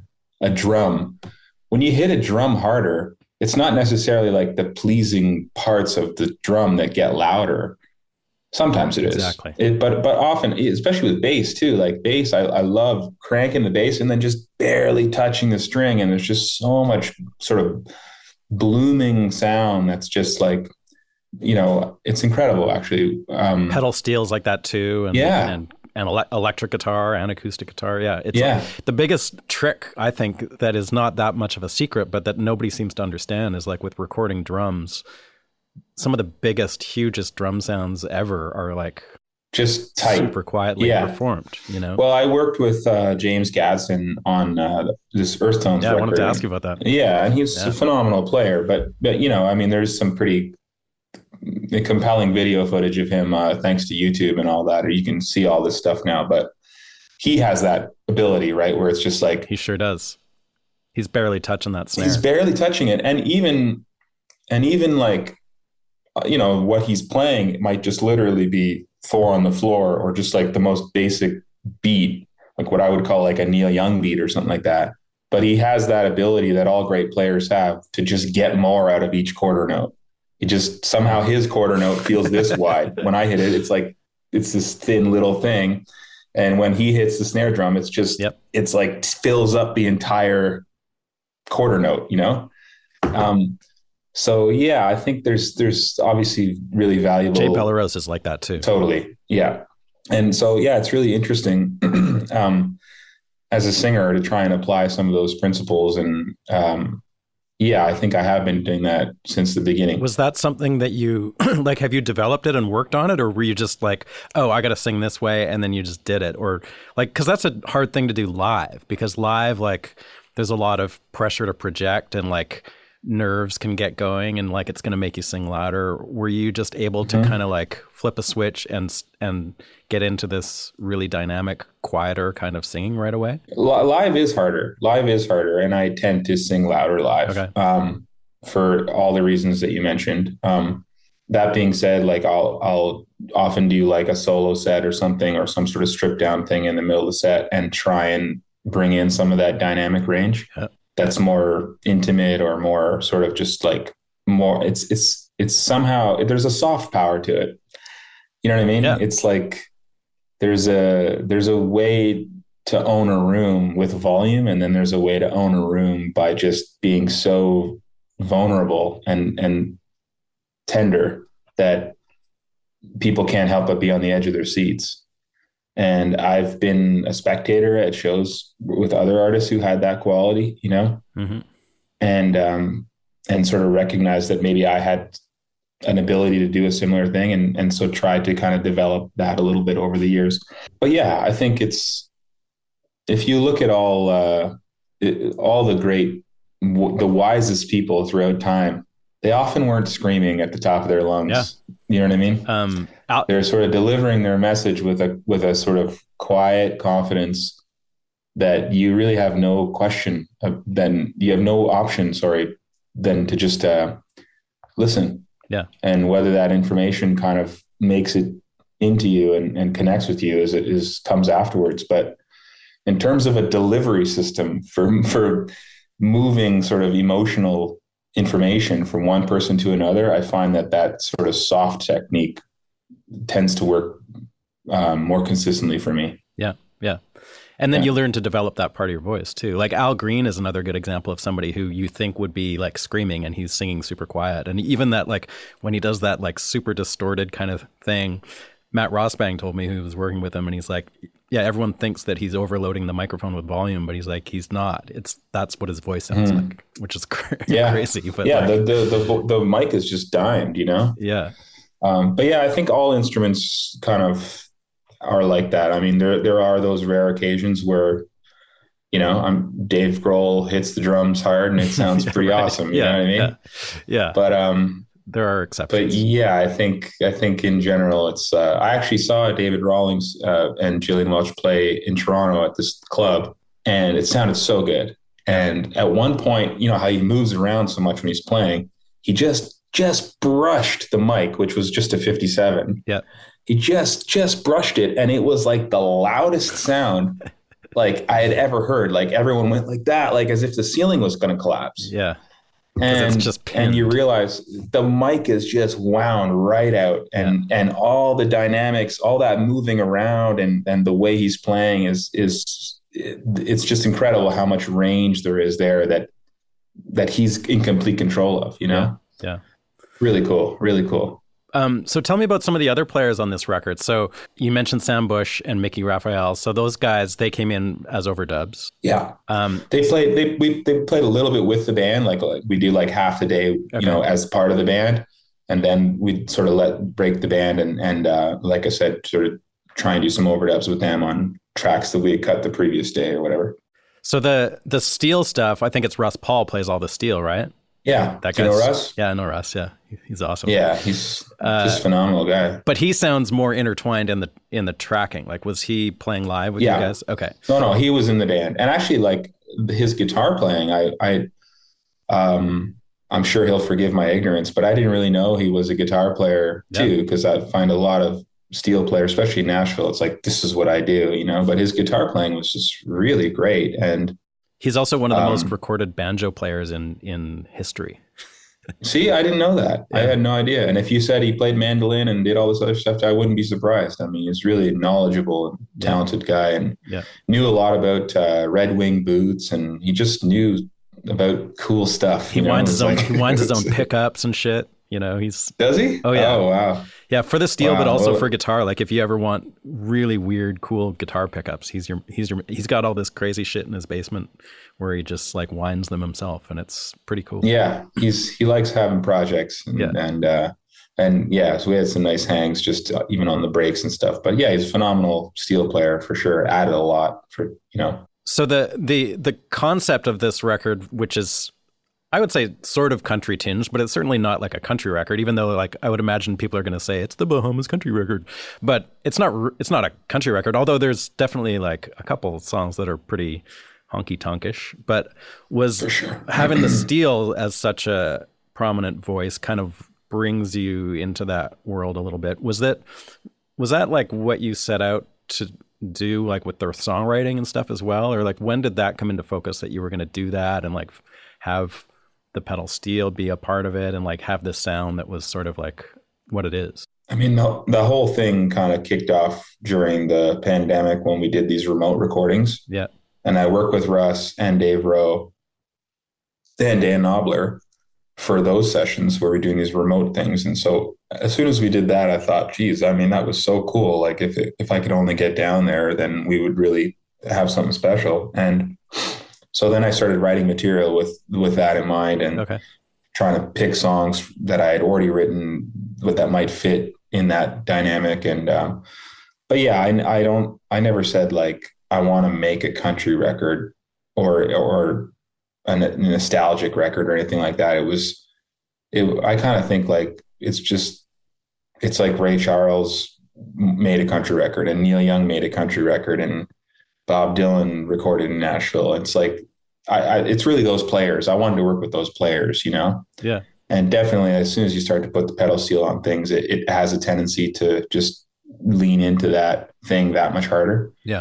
a drum, when you hit a drum harder, it's not necessarily like the pleasing parts of the drum that get louder. Sometimes it is, Exactly. It, but but often, especially with bass too. Like bass, I, I love cranking the bass and then just barely touching the string, and there's just so much sort of blooming sound that's just like, you know, it's incredible actually. Um, Pedal steels like that too, and Yeah. and, and ele- electric guitar and acoustic guitar. Yeah, it's Yeah. like the biggest trick I think that is not that much of a secret, but that nobody seems to understand is like with recording drums. Some of the biggest, hugest drum sounds ever are like just tight, super quietly Yeah. performed, you know? Well, I worked with uh, James Gadsden on uh, this Earth Tones yeah, I record. wanted to ask you about that. Yeah, and he's Yeah. a phenomenal player. But but you know, I mean, there's some pretty compelling video footage of him, uh, thanks to YouTube and all that, or you can see all this stuff now. But he has that ability, right, where it's just like He sure does. He's barely touching that snare. he's barely touching it, and even and even like, you know, what he's playing might just literally be four on the floor or just like the most basic beat, like what I would call like a Neil Young beat or something like that. But he has that ability that all great players have to just get more out of each quarter note. It just somehow his quarter note feels this wide. When I hit it, it's like, it's this thin little thing. And when he hits the snare drum, it's just, Yep. it's like fills up the entire quarter note, you know? Um, So yeah, I think there's there's obviously really valuable. Jay Bellerose is like that too. Totally, yeah. And so yeah, it's really interesting um, as a singer to try and apply some of those principles. And um, yeah, I think I have been doing that since the beginning. Was that something that you like? Have you developed it and worked on it, or were you just like, oh, I got to sing this way, and then you just did it, or like, because that's a hard thing to do live. Because live, like, there's a lot of pressure to project and like. Nerves can get going and like it's going to make you sing louder. Were you just able to mm-hmm. kind of like flip a switch and and get into this really dynamic, quieter kind of singing right away? Live is harder. Live is harder, and I tend to sing louder live okay. um, for all the reasons that you mentioned. Um, that being said, like I'll I'll often do like a solo set or something or some sort of stripped down thing in the middle of the set and try and bring in some of that dynamic range. Yeah. That's more intimate or more sort of just like more it's it's it's somehow there's a soft power to it. You know what I mean? Yeah. It's like there's a there's a way to own a room with volume, and then there's a way to own a room by just being so vulnerable and and tender that people can't help but be on the edge of their seats. And I've been a spectator at shows with other artists who had that quality, you know, mm-hmm. and um, and sort of recognized that maybe I had an ability to do a similar thing, and and so tried to kind of develop that a little bit over the years. But yeah, I think it's if you look at all uh, it, all the great, w- the wisest people throughout time, they often weren't screaming at the top of their lungs. Yeah. You know what I mean? Um, out- They're sort of delivering their message with a with a sort of quiet confidence that you really have no question of, then you have no option, sorry, than to just uh, listen Yeah. And whether that information kind of makes it into you and, and connects with you is it is comes afterwards. But in terms of a delivery system for for moving sort of emotional information from one person to another, I find that that sort of soft technique tends to work um, more consistently for me. Yeah, yeah. And then yeah. you learn to develop that part of your voice too. Like Al Green is another good example of somebody who you think would be like screaming and he's singing super quiet. And even that, like when he does that like super distorted kind of thing, Matt Rossbang told me, who was working with him, and he's like, yeah, everyone thinks that he's overloading the microphone with volume, but he's like, he's not. It's that's what his voice sounds mm. like, which is cr- yeah. crazy. But yeah, like, the, the the the mic is just dimed, you know. Yeah. Um, but yeah, I think all instruments kind of are like that. I mean, there there are those rare occasions where, you know, I'm Dave Grohl hits the drums hard and it sounds pretty right. awesome. You yeah, know what I mean? Yeah. yeah. But um. There are exceptions. But yeah, I think I think in general, it's. Uh, I actually saw David Rawlings uh, and Gillian Welch play in Toronto at this club, and it sounded so good. And at one point, you know how he moves around so much when he's playing, he just just brushed the mic, which was just a fifty-seven. Yeah, he just just brushed it, and it was like the loudest sound like I had ever heard. Like everyone went like that, like as if the ceiling was going to collapse. Yeah. And, it's just and you realize the mic is just wound right out, and, yeah. and all the dynamics, all that moving around and, and the way he's playing is, is it's just incredible how much range there is there that, that he's in complete control of, you know? Yeah. yeah. Really cool. Really cool. Um, so tell me about some of the other players on this record. So you mentioned Sam Bush and Mickey Raphael. So those guys, they came in as overdubs. Yeah. Um, they played, they, we, they played a little bit with the band. Like, like we do like half the day, okay. you know, as part of the band. And then we sort of let break the band. And, and uh, like I said, sort of try and do some overdubs with them on tracks that we had cut the previous day or whatever. So the, the steel stuff, I think it's Russ Paul plays all the steel, right? Yeah. That Do you know Russ? Yeah, I know Russ. Yeah. He's awesome. Yeah. He's uh, just a phenomenal guy. But he sounds more intertwined in the, in the tracking. Like, was he playing live with yeah. you guys? Okay. No, no, he was in the band. And actually like his guitar playing, I, I, um, I'm sure he'll forgive my ignorance, but I didn't really know he was a guitar player too. Yep. Cause I find a lot of steel players, especially in Nashville, it's like, this is what I do, you know, but his guitar playing was just really great. And he's also one of the um, most recorded banjo players in, in history. See, I didn't know that. Yeah. I had no idea. And if you said he played mandolin and did all this other stuff, I wouldn't be surprised. I mean, he's really a knowledgeable and talented yeah. guy, and yeah. knew a lot about uh, Red Wing boots, and he just knew about cool stuff. He winds his own. Like, he winds his own pickups and shit. You know, he's does he? Oh yeah. Oh wow. Yeah, for the steel, wow. but also well, for guitar. Like if you ever want really weird, cool guitar pickups, he's your he's your he's got all this crazy shit in his basement where he just like winds them himself, and it's pretty cool. Yeah, he's he likes having projects, and, yeah, and uh, and yeah, so we had some nice hangs just uh, even on the breaks and stuff. But yeah, he's a phenomenal steel player for sure. Added a lot for you know. So the the the concept of this record, which is, I would say, sort of country tinged, but it's certainly not like a country record, even though like I would imagine people are going to say it's the Bahamas country record, but it's not, it's not a country record, although there's definitely like a couple songs that are pretty honky tonkish, but was For sure. having the steel as such a prominent voice kind of brings you into that world a little bit. Was that, was that like what you set out to do, like with the songwriting and stuff as well? Or like, when did that come into focus that you were going to do that and like have the pedal steel be a part of it and like have this sound that was sort of like what it is? I mean, the, the whole thing kind of kicked off during the pandemic when we did these remote recordings. Yeah. And I worked with Russ and Dave Rowe and Dan Knobler for those sessions where we're doing these remote things. And so as soon as we did that, I thought, geez, I mean, that was so cool. Like if it, if I could only get down there, then we would really have something special. And so then I started writing material with, with that in mind, and okay. trying to pick songs that I had already written with that might fit in that dynamic. And, um, but yeah, I, I don't, I never said like, I want to make a country record or, or a nostalgic record or anything like that. It was, it, I kind of think like, it's just, it's like Ray Charles made a country record and Neil Young made a country record and Bob Dylan recorded in Nashville. It's like, I, I, it's really those players. I wanted to work with those players, you know? Yeah. and definitely as soon as you start to put the pedal steel on things, it, it has a tendency to just lean into that thing that much harder. Yeah.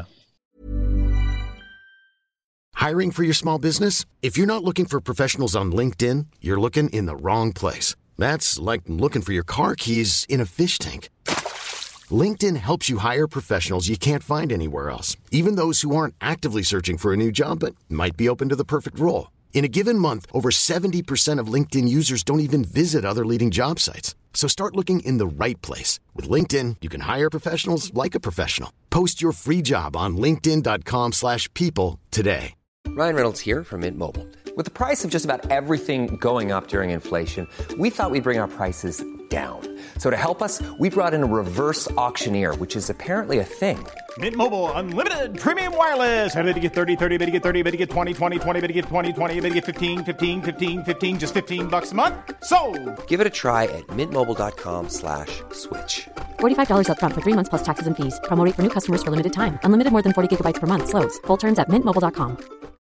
Hiring for your small business? If you're not looking for professionals on LinkedIn, you're looking in the wrong place. That's like looking for your car keys in a fish tank. LinkedIn helps you hire professionals you can't find anywhere else, even those who aren't actively searching for a new job but might be open to the perfect role. In a given month, over seventy percent of LinkedIn users don't even visit other leading job sites. So start looking in the right place. With LinkedIn, you can hire professionals like a professional. Post your free job on linkedin.com slash people today. Ryan Reynolds here from Mint Mobile. With the price of just about everything going up during inflation, we thought we'd bring our prices down. So to help us, we brought in a reverse auctioneer, which is apparently a thing. Mint Mobile Unlimited Premium Wireless. How to get thirty, thirty, how to get thirty, how to get twenty, twenty, twenty, how to get twenty, twenty, how to get fifteen, fifteen, fifteen, fifteen, just fifteen bucks a month? Sold! Give it a try at mintmobile.com slash switch. forty-five dollars up front for three months plus taxes and fees. Promo rate for new customers for limited time. Unlimited more than forty gigabytes per month. Slows full terms at mint mobile dot com.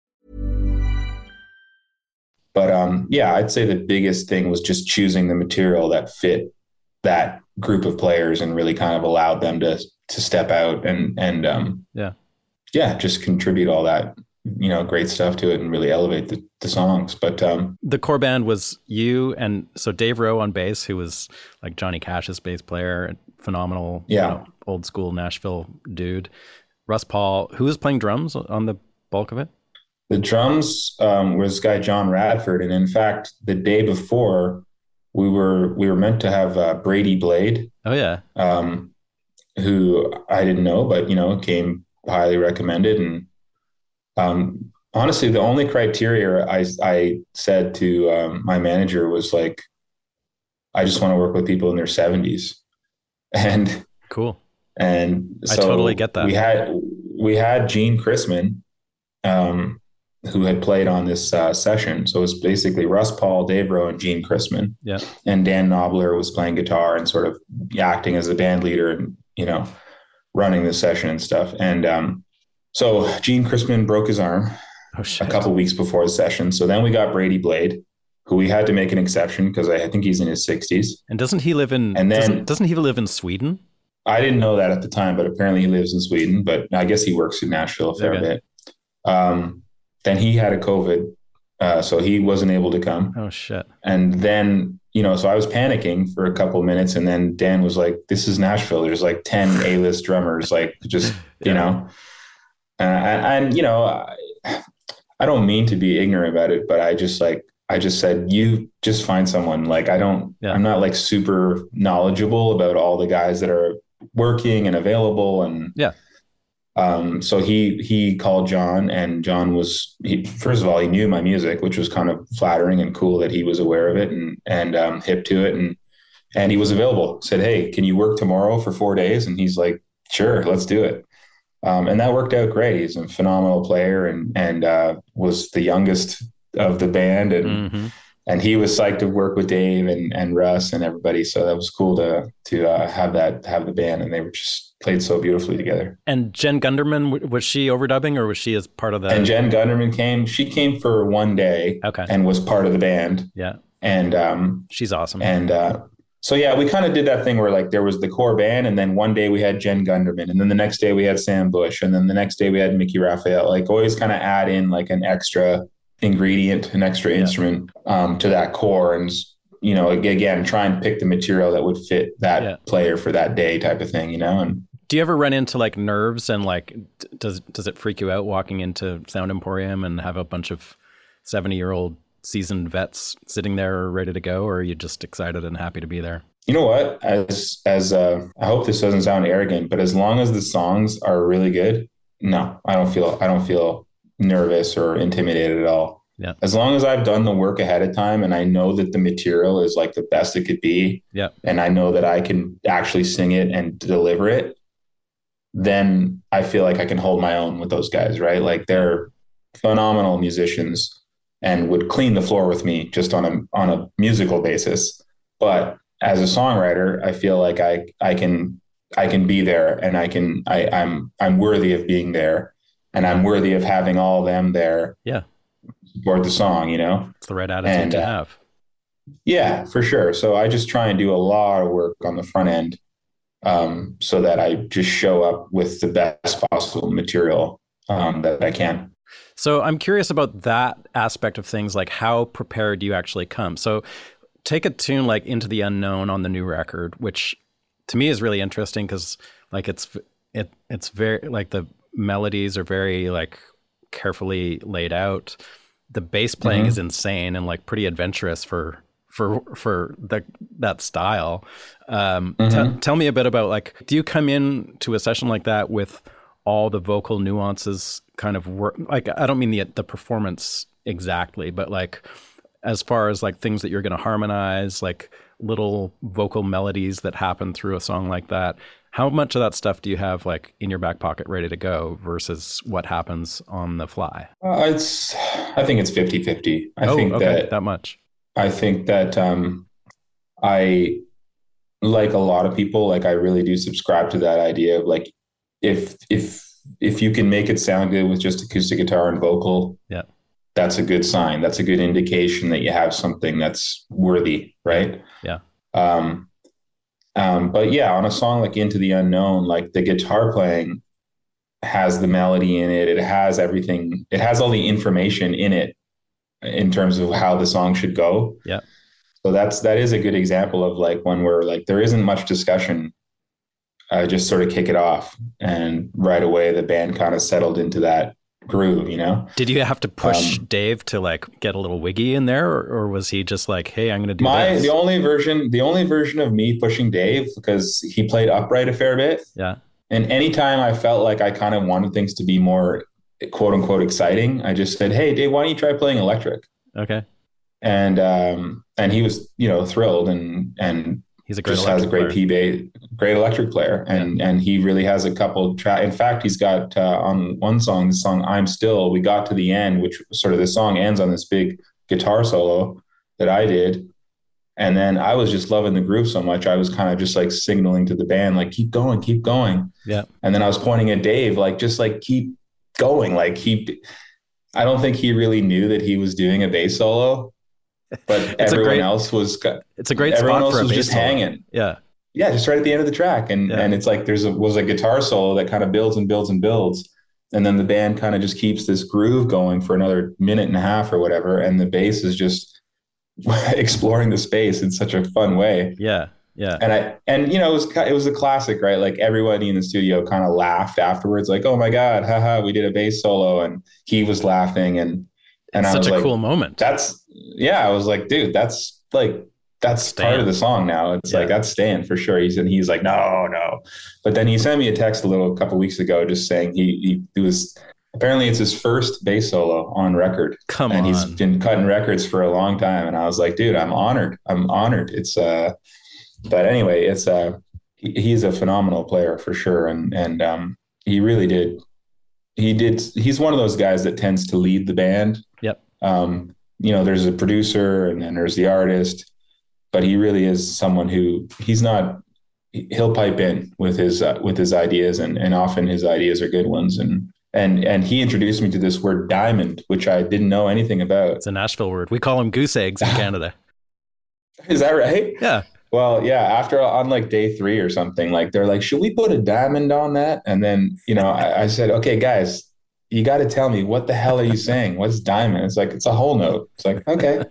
But um, yeah, I'd say the biggest thing was just choosing the material that fit that group of players and really kind of allowed them to to step out and and um, Yeah. yeah, just contribute all that, you know, great stuff to it and really elevate the, the songs. But um, The core band was you and so Dave Rowe on bass, who was like Johnny Cash's bass player, phenomenal, Yeah. you know, old school Nashville dude. Russ Paul, who was playing drums on the bulk of it? the drums um, was this guy John Radford, and in fact, the day before, we were we were meant to have uh, Brady Blade. Oh yeah, um, who I didn't know, but you know, came highly recommended. And um, honestly, the only criteria I I said to um, my manager was like, I just want to work with people in their seventies, and cool. And so I totally get that. We had we had Gene Chrisman, um, who had played on this uh, session. So it was basically Russ Paul, Dave Rowe, and Gene Chrisman. Yeah. And Dan Knobler was playing guitar and sort of acting as the band leader and, you know, running the session and stuff. And um, so Gene Chrisman broke his arm oh, shit. a couple weeks before the session. So then we got Brady Blade, who we had to make an exception because I, I think he's in his sixties. And doesn't he live in? And then doesn't, doesn't he live in Sweden? I didn't know that at the time, but apparently he lives in Sweden. But I guess he works in Nashville a fair Okay. bit. Um, then he had a COVID, uh, so he wasn't able to come. Oh shit! And then, you know, so I was panicking for a couple of minutes, and then Dan was like, "This is Nashville. There's like ten A-list drummers, like just Yeah. you know." Uh, and, and you know, I, I don't mean to be ignorant about it, but I just like I just said, "You just find someone." Like I don't, Yeah. I'm not like super knowledgeable about all the guys that are working and available, and Yeah. Um, so he, he called John, and John was, he, first of all, he knew my music, which was kind of flattering and cool that he was aware of it and, and, um, hip to it. And, and he was available, said, "Hey, can you work tomorrow for four days?" And he's like, "Sure, let's do it." Um, and that worked out great. He's a phenomenal player and, and, uh, was the youngest of the band. And, Mm-hmm. and he was psyched to work with Dave and, and Russ and everybody. So that was cool to, to, uh, have that, have the band, and they were just played so beautifully together. And Jen Gunderman, w- was she overdubbing, or was she as part of the? And Jen Gunderman came, she came for one day Okay. and was part of the band. Yeah, And, um, she's awesome. and, uh, so yeah, we kind of did that thing where like there was the core band, and then one day we had Jen Gunderman, and then the next day we had Sam Bush, and then the next day we had Mickey Raphael. Like always kind of add in like an extra ingredient, an extra Yeah. instrument, um, to that core. And, you know, again, try and pick the material that would fit that Yeah. player for that day type of thing, you know? And, Do you ever run into like nerves and like, d- does does it freak you out walking into Sound Emporium and have a bunch of seventy year old seasoned vets sitting there ready to go, or are you just excited and happy to be there? you know what, as, as, uh, I hope this doesn't sound arrogant, but as long as the songs are really good, no, I don't feel, I don't feel nervous or intimidated at all. Yeah. As long as I've done the work ahead of time and I know that the material is like the best it could be, Yeah. and I know that I can actually sing it and deliver it, then I feel like I can hold my own with those guys, right? Like they're phenomenal musicians and would clean the floor with me just on a on a musical basis. But as a songwriter, I feel like I I can I can be there, and I can I, I'm I'm worthy of being there, and I'm worthy of having all of them there. Yeah. Support the song, you know. It's the right attitude And, to uh, have. Yeah, for sure. So I just try and do a lot of work on the front end, um, so that I just show up with the best possible material um, that I can. So I'm curious about that aspect of things, like how prepared you actually come. So take a tune like Into the Unknown on the new record, which to me is really interesting because like it's it it's very like the melodies are very like carefully laid out. The bass playing mm-hmm. is insane and like pretty adventurous for for for the, that style. Um, mm-hmm. t- tell me a bit about like, do you come in to a session like that with all the vocal nuances kind of work? Like, I don't mean the the performance exactly, but like as far as like things that you're going to harmonize, like little vocal melodies that happen through a song like that. How much of that stuff do you have like in your back pocket ready to go versus what happens on the fly? Uh, it's, I think it's fifty-fifty. I oh, think okay, that that much. I think that um, I, like a lot of people, like I really do subscribe to that idea of like, if, if, if you can make it sound good with just acoustic guitar and vocal, yeah, that's a good sign. That's a good indication that you have something that's worthy. Right. Yeah. Um, Um, but yeah, on a song like Into the Unknown, like the guitar playing has the melody in it. It has everything. It has all the information in it in terms of how the song should go. Yeah. So that's, that is a good example of like when we're like, there isn't much discussion. I just sort of kick it off and right away the band kind of settled into that groove, you know? Did you have to push um, Dave to like get a little wiggy in there, or, or was he just like, hey, I'm going to do my, this? The only version, the only version of me pushing Dave, because he played upright a fair bit. Yeah. And anytime I felt like I kind of wanted things to be more quote unquote exciting, I just said, hey, Dave, why don't you try playing electric? Okay. And, um, and he was, you know, thrilled and, and, He's a great just has a great P bass, great electric player, and yeah. and he really has a couple track. In fact, he's got uh, on one song, the song "I'm Still." We got to the end, which sort of the song ends on this big guitar solo that I did, and then I was just loving the groove so much, I was kind of just like signaling to the band, like keep going, keep going. Yeah. And then I was pointing at Dave, like just like keep going, like keep. I don't think he really knew that he was doing a bass solo. But everyone great, else was, it's a great everyone spot else for a was bass just solo. hanging. Yeah. Yeah. Just right at the end of the track. And, yeah. and it's like, there's a, was a guitar solo that kind of builds and builds and builds. And then the band kind of just keeps this groove going for another minute and a half or whatever. And the bass is just exploring the space in such a fun way. Yeah. Yeah. And I, and you know, it was, it was a classic, right? Like everybody in the studio kind of laughed afterwards, like, oh my God, haha, we did a bass solo. And he was laughing. And, and it's I was such a like, cool moment. That's, yeah, I was like, dude, that's like, that's part of the song now. It's yeah. like, that's staying for sure. He's, and he's like, no, no. But then he sent me a text a little, a couple of weeks ago, just saying he, he, he was, apparently it's his first bass solo on record. Come and on. he's been cutting records for a long time. And I was like, dude, I'm honored. I'm honored. It's, uh, but anyway, it's, uh, he, he's a phenomenal player for sure. And, and, um, he really did, he did, he's one of those guys that tends to lead the band. Yep. Um, you know, there's a producer and then there's the artist, but he really is someone who he's not, he'll pipe in with his, uh, with his ideas and, and often his ideas are good ones. And, and, and he introduced me to this word diamond, which I didn't know anything about. It's a Nashville word. We call them goose eggs in Canada. Is that right? Yeah. Well, yeah, after on like day three or something, like they're like, should we put a diamond on that? And then, you know, I, I said, okay, guys, you got to tell me, what the hell are you saying? What's diamond? It's like, it's a whole note. It's like, okay.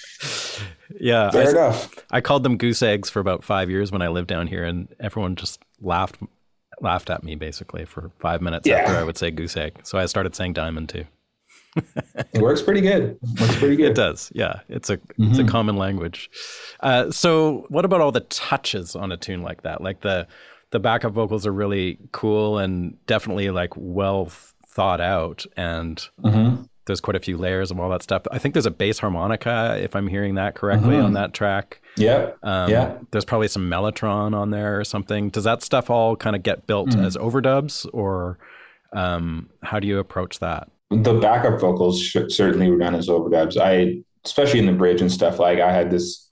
Yeah. Fair I, enough. I called them goose eggs for about five years when I lived down here, and everyone just laughed, laughed at me basically for five minutes yeah. after I would say goose egg. So I started saying diamond too. It works pretty good. It works pretty good. It does. Yeah. It's a, mm-hmm. it's a common language. Uh, so what about all the touches on a tune like that? Like the, the backup vocals are really cool and definitely like well thought out, and mm-hmm. there's quite a few layers of all that stuff. I think there's a bass harmonica, if I'm hearing that correctly, mm-hmm. on that track. Yeah. Um, yeah. There's probably some Mellotron on there or something. Does that stuff all kind of get built mm-hmm. as overdubs, or um, how do you approach that? The backup vocals should, certainly were done as overdubs. I, especially in the bridge and stuff, like I had this,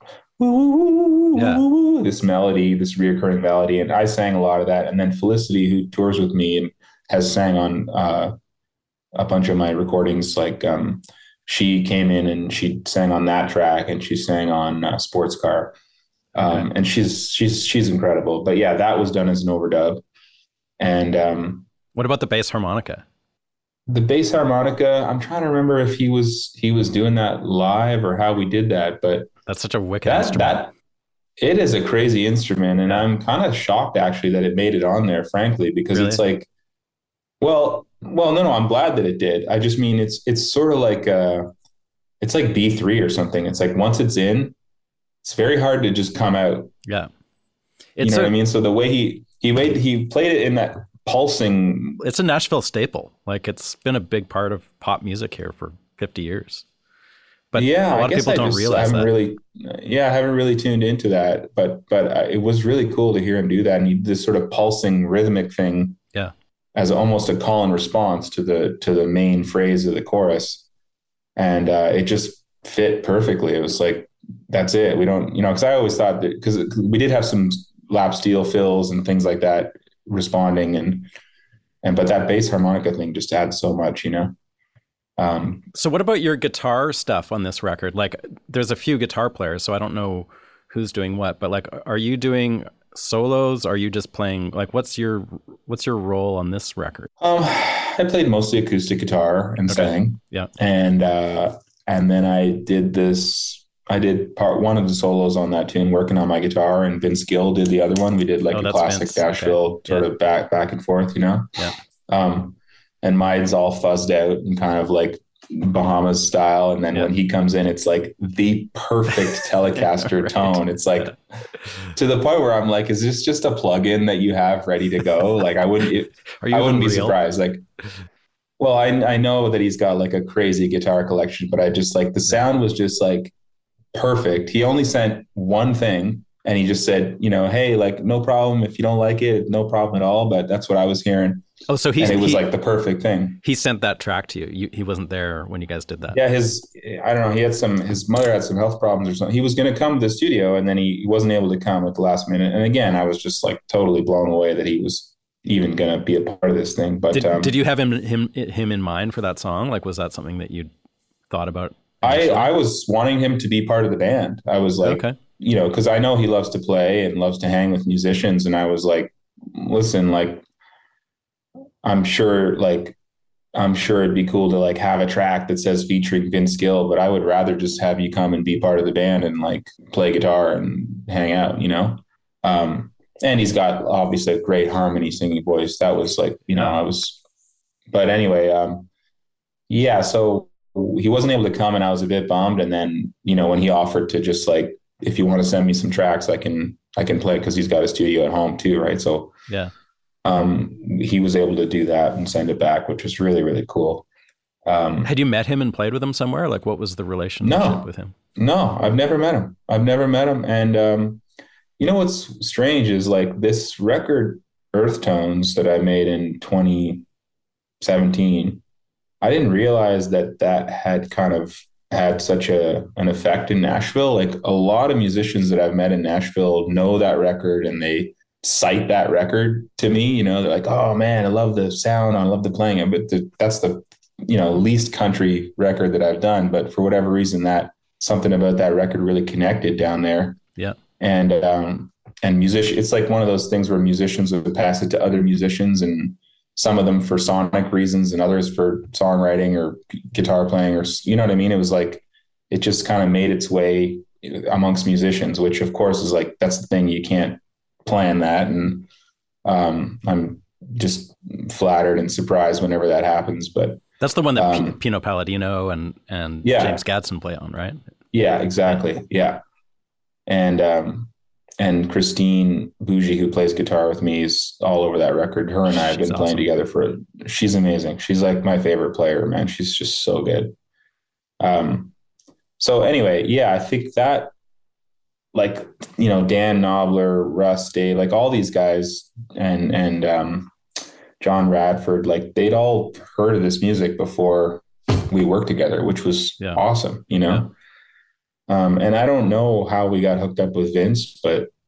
yeah. this melody, this reoccurring melody, and I sang a lot of that. And then Felicity, who tours with me and has sang on uh, a bunch of my recordings, like um, she came in and she sang on that track, and she sang on uh, Sports Car. Um, okay. And she's, she's, she's incredible. But yeah, that was done as an overdub. And um, what about the bass harmonica? The bass harmonica, I'm trying to remember if he was, he was doing that live or how we did that, but that's such a wicked that, instrument. That, it is a crazy instrument. And I'm kind of shocked actually that it made it on there, frankly, because really? It's like, well, well, no, no, I'm glad that it did. I just mean, it's, it's sort of like, uh, it's like B three or something. It's like, once it's in, it's very hard to just come out. Yeah. It's you know a, what I mean? So the way he, he made, he played it in that pulsing. It's a Nashville staple. Like, it's been a big part of pop music here for fifty years. But yeah, a lot I of people I don't just, realize I haven't that. Really, yeah, I haven't really tuned into that, but, but it was really cool to hear him do that. And he, this sort of pulsing rhythmic thing. Yeah. As almost a call and response to the, to the main phrase of the chorus. And uh, it just fit perfectly. It was like, that's it. We don't, you know, cause I always thought that, cause we did have some lap steel fills and things like that responding, and, and, but that bass harmonica thing just adds so much, you know? Um, so what about your guitar stuff on this record? Like, there's a few guitar players, so I don't know who's doing what, but like, are you doing solos? Are you just playing, like, what's your, what's your role on this record? Um, I played mostly acoustic guitar and okay. sang. Yeah. And, uh, and then I did this, I did part one of the solos on that tune, working on my guitar, and Vince Gill did the other one. We did like oh, a classic Vince. Nashville okay. sort yeah. of back, back and forth, you know? Yeah. Um, and mine's all fuzzed out and kind of like Bahamas style. And then yeah. when he comes in, it's like the perfect Telecaster right. tone. It's like yeah. to the point where I'm like, is this just a plug-in that you have ready to go? Like I wouldn't, it, Are you I wouldn't be real? surprised. Like, well, I I know that he's got like a crazy guitar collection, but I just like the sound was just like perfect. He only sent one thing, and he just said, you know, hey, like no problem if you don't like it, no problem at all. But that's what I was hearing. Oh, so he's, and it was he, like the perfect thing. He sent that track to you. you. He wasn't there when you guys did that. Yeah, his I don't know. He had some. His mother had some health problems or something. He was going to come to the studio, and then he, he wasn't able to come at the last minute. And again, I was just like totally blown away that he was even going to be a part of this thing. But did, um, did you have him him him in mind for that song? Like, was that something that you thought about? I I was wanting him to be part of the band. I was like, okay. you know, because I know he loves to play and loves to hang with musicians, and I was like, listen, like. I'm sure like, I'm sure it'd be cool to like have a track that says featuring Vince Gill, but I would rather just have you come and be part of the band and like play guitar and hang out, you know? Um, and he's got obviously a great harmony singing voice. That was like, you know, I was, but anyway, um, yeah, so he wasn't able to come and I was a bit bummed. And then, you know, when he offered to just like, if you want to send me some tracks, I can, I can play, cause he's got a studio at home too. Right. So yeah. Um, he was able to do that and send it back, which was really, really cool. Um, had you met him and played with him somewhere? Like, what was the relationship no, with him? No, I've never met him. I've never met him. And, um, you know, what's strange is like this record Earth Tones that I made in twenty seventeen, I didn't realize that that had kind of had such a, an effect in Nashville. Like a lot of musicians that I've met in Nashville know that record and they cite that record to me, you know, they're like, oh man, I love the sound. I love the playing it. But the, that's the, you know, least country record that I've done. But for whatever reason, that something about that record really connected down there. Yeah. And, um, and musician, it's like one of those things where musicians would pass it to other musicians, and some of them for sonic reasons and others for songwriting or guitar playing, or, you know what I mean? It was like, it just kind of made its way amongst musicians, which of course is like, that's the thing, you can't plan that. And um, I'm just flattered and surprised whenever that happens. But that's the one that um, P- Pino Palladino and, and yeah. James Gadson play on, right? Yeah, exactly. Yeah. And, um, and Christine Bougie, who plays guitar with me, is all over that record. Her and I have she's been playing awesome. together for, she's amazing. She's like my favorite player, man. She's just so good. Um, so anyway, yeah, I think that, like, you know, Dan Knobler, Russ, Dave, like all these guys, and, and, um, John Radford, like they'd all heard of this music before we worked together, which was yeah. awesome, you know? Yeah. Um, and I don't know how we got hooked up with Vince, but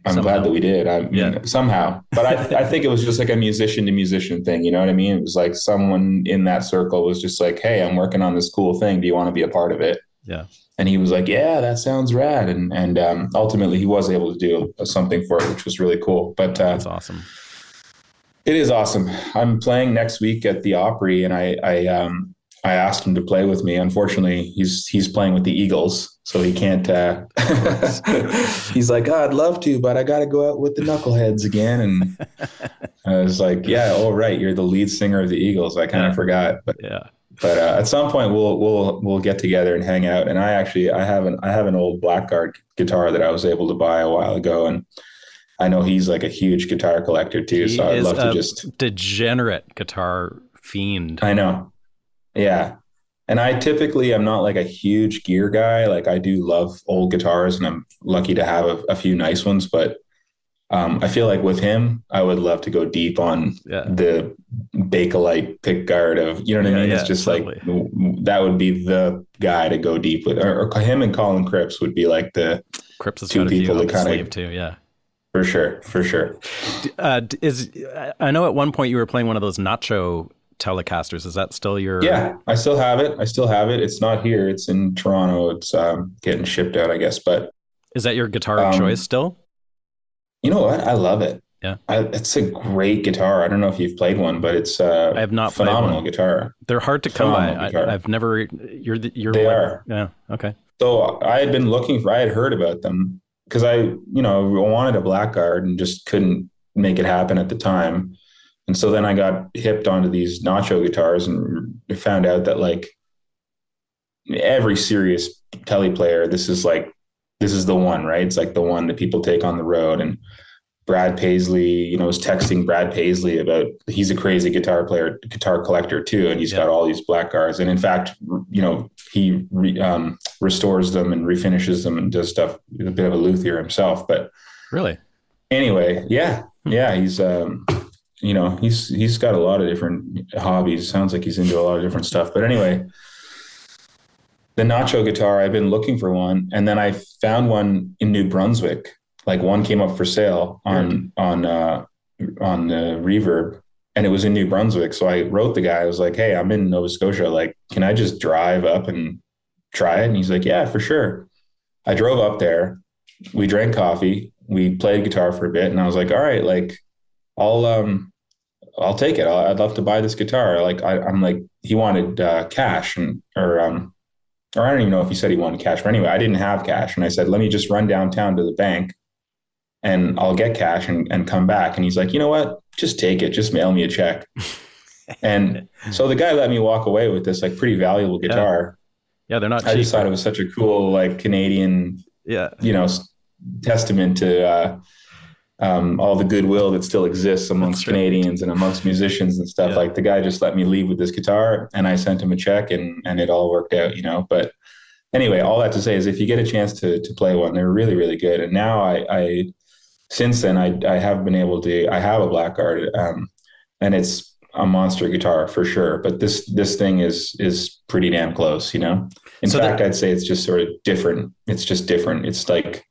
I'm somehow. glad that we did. I mean, Yeah. somehow, but I, I think it was just like a musician to musician thing. You know what I mean? It was like someone in that circle was just like, "Hey, I'm working on this cool thing. Do you want to be a part of it?" Yeah. And he was like, "Yeah, that sounds rad." And, and, um, ultimately he was able to do something for it, which was really cool. But, uh, That's awesome. It is awesome. I'm playing next week at the Opry, and I, I, um, I asked him to play with me. Unfortunately, he's he's playing with the Eagles, so he can't. Uh, he's like, oh, I'd love to, but I got to go out with the Knuckleheads again. And I was like, yeah, oh right, you're the lead singer of the Eagles. I kind of yeah. forgot, but yeah. But uh, at some point, we'll we'll we'll get together and hang out. And I actually I have an I have an old Blackguard guitar that I was able to buy a while ago, and I know he's like a huge guitar collector too. He so I'd is love to a just degenerate guitar fiend. I know. Yeah. And I typically am not like a huge gear guy. Like I do love old guitars, and I'm lucky to have a, a few nice ones. But um, I feel like with him, I would love to go deep on yeah. the Bakelite pickguard of, you know what yeah, I mean? Yeah, it's just totally. like, that would be the guy to go deep with. Or, or him and Colin Cripps would be like the Cripps has two got a people few to up his kind sleeve of, too. Yeah. For sure. For sure. Uh, is I know at one point you were playing one of those Nacho Telecasters. Is that still your? Yeah, I still have it. I still have it. It's not here. It's in Toronto. It's um, getting shipped out, I guess. But is that your guitar of um, choice still? You know what? I love it. Yeah, I, it's a great guitar. I don't know if you've played one, but it's uh, I have not phenomenal played one. guitar. They're hard to come by. Phenomenal I, I've never. You're the, you're. They one, are. Yeah. Okay. So I had been looking for. I had heard about them because I, you know, wanted a Blackguard and just couldn't make it happen at the time. And so then I got hipped onto these Nacho guitars and found out that like every serious tele player, this is like, this is the one, right? It's like the one that people take on the road. And Brad Paisley, you know, was texting Brad Paisley about, he's a crazy guitar player, guitar collector too. And he's yeah. got all these Blackguards. And in fact, you know, he re, um, restores them and refinishes them and does stuff with a bit of a luthier himself. But really, anyway, yeah, yeah, he's, um, you know, he's, he's got a lot of different hobbies. Sounds like he's into a lot of different stuff, but anyway, the Nacho guitar, I've been looking for one. And then I found one in New Brunswick. Like one came up for sale on, on, uh, on the Reverb, and it was in New Brunswick. So I wrote the guy, I was like, hey, I'm in Nova Scotia. Like, can I just drive up and try it? And he's like, yeah, for sure. I drove up there. We drank coffee. We played guitar for a bit. And I was like, all right, like I'll, um, I'll take it. I'll, I'd love to buy this guitar. Like I, I'm like, he wanted uh, cash and, or, um, or I don't even know if he said he wanted cash, but anyway, I didn't have cash. And I said, let me just run downtown to the bank and I'll get cash and, and come back. And he's like, you know what? Just take it. Just mail me a check. And so the guy let me walk away with this like pretty valuable guitar. Yeah, yeah they're not cheap. I just thought it was such a cool, like Canadian, yeah, you know, testament to uh, um, all the goodwill that still exists amongst right. Canadians and amongst musicians and stuff. Yeah. Like the guy just let me leave with this guitar, and I sent him a check, and and it all worked out, you know. But anyway, all that to say is if you get a chance to to play one, they're really, really good. And now I, I since then, I, I have been able to, I have a Blackguard, um, and it's a monster guitar for sure. But this, this thing is, is pretty damn close, you know? In so fact, that, I'd say it's just sort of different. It's just different. It's like,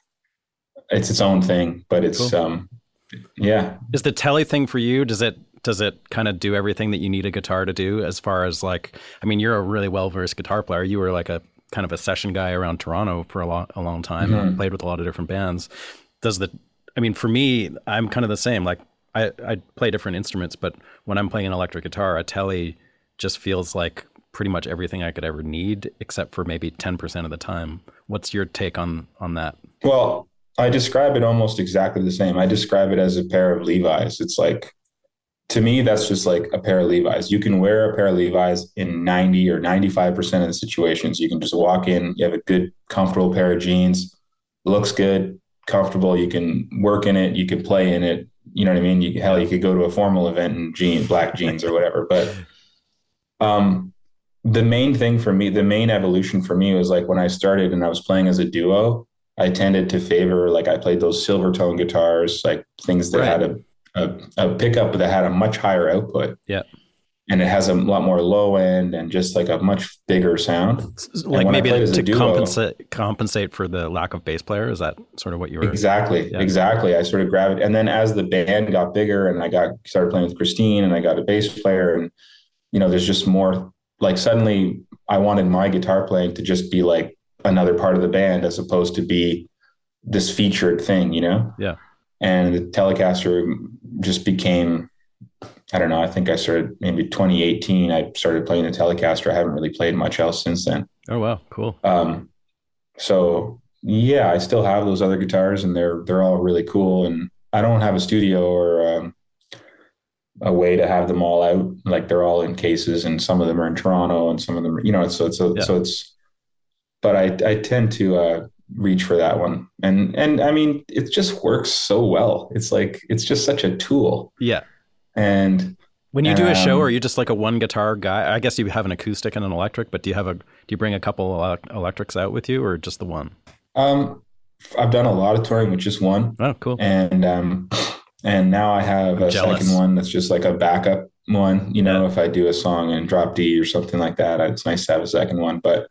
it's its own thing, but it's, cool. um, yeah. Is the tele thing for you? Does it, does it kind of do everything that you need a guitar to do as far as like, I mean, you're a really well-versed guitar player. You were like a kind of a session guy around Toronto for a long, a long time, mm-hmm. and played with a lot of different bands. Does the, I mean, for me, I'm kind of the same. Like I, I play different instruments, but when I'm playing an electric guitar, a tele just feels like pretty much everything I could ever need, except for maybe ten percent of the time. What's your take on, on that? Well, I describe it almost exactly the same. I describe it as a pair of Levi's. It's like, to me, that's just like a pair of Levi's. You can wear a pair of Levi's in ninety or ninety-five percent of the situations. You can just walk in, you have a good, comfortable pair of jeans, looks good, comfortable. You can work in it. You can play in it. You know what I mean? You, hell, you could go to a formal event in jeans, black jeans or whatever. But um, the main thing for me, the main evolution for me was like when I started and I was playing as a duo, I tended to favor, like I played those silver tone guitars, like things that right. had a, a, a pickup that had a much higher output. Yeah. and it has a lot more low end and just like a much bigger sound. Like maybe to duo, compensate compensate for the lack of bass player. Is that sort of what you were? Exactly, yeah. exactly. I sort of grabbed it, and then as the band got bigger, and I got started playing with Christine, and I got a bass player, and you know, there's just more. Like suddenly, I wanted my guitar playing to just be like another part of the band, as opposed to be this featured thing, you know? Yeah. And the Telecaster just became, I don't know, I think I started maybe twenty eighteen, I started playing the Telecaster. I haven't really played much else since then. Oh, wow. Cool. Um, so yeah, I still have those other guitars, and they're, they're all really cool. And I don't have a studio or um, a way to have them all out. Like they're all in cases, and some of them are in Toronto and some of them, you know, so it's, a, yeah. so it's, but I, I tend to, uh, reach for that one. And, and I mean, it just works so well. It's like, it's just such a tool. Yeah. And when you um, do a show, are you just like a one guitar guy? I guess you have an acoustic and an electric, but do you have a, do you bring a couple of electrics out with you, or just the one? Um, I've done a lot of touring with just one. Oh, cool. And, um, and now I have I'm a jealous. second one that's just like a backup one, you know, yeah. if I do a song in drop D or something like that, it's nice to have a second one. But,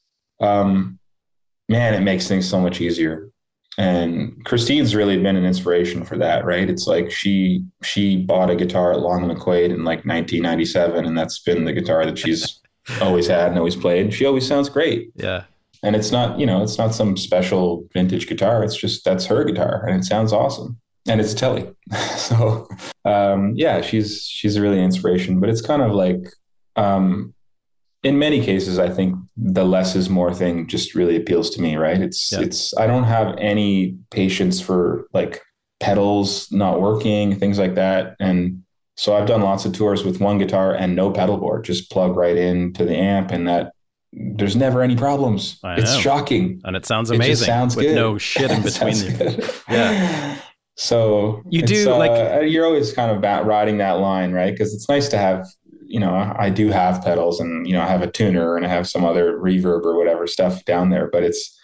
um, man, it makes things so much easier. And Christine's really been an inspiration for that, right? It's like she she bought a guitar at Long and McQuaid in like nineteen ninety-seven, and that's been the guitar that she's always had and always played. She always sounds great. Yeah. And it's not, you know, it's not some special vintage guitar. It's just, that's her guitar, and it sounds awesome. And it's Telly. So um, yeah, she's she's a really inspiration. But it's kind of like, um, in many cases, I think the less is more thing just really appeals to me, right? It's, yeah. it's, I don't have any patience for like pedals not working, things like that. And so I've done lots of tours with one guitar and no pedal board, just plug right into the amp, and that there's never any problems. I it's know. shocking. And it sounds amazing. It just sounds with good. No shit in between you. Yeah. So you do uh, like, you're always kind of bat- riding that line, right? Because it's nice to have, you know, I do have pedals, and, you know, I have a tuner and I have some other reverb or whatever stuff down there, but it's,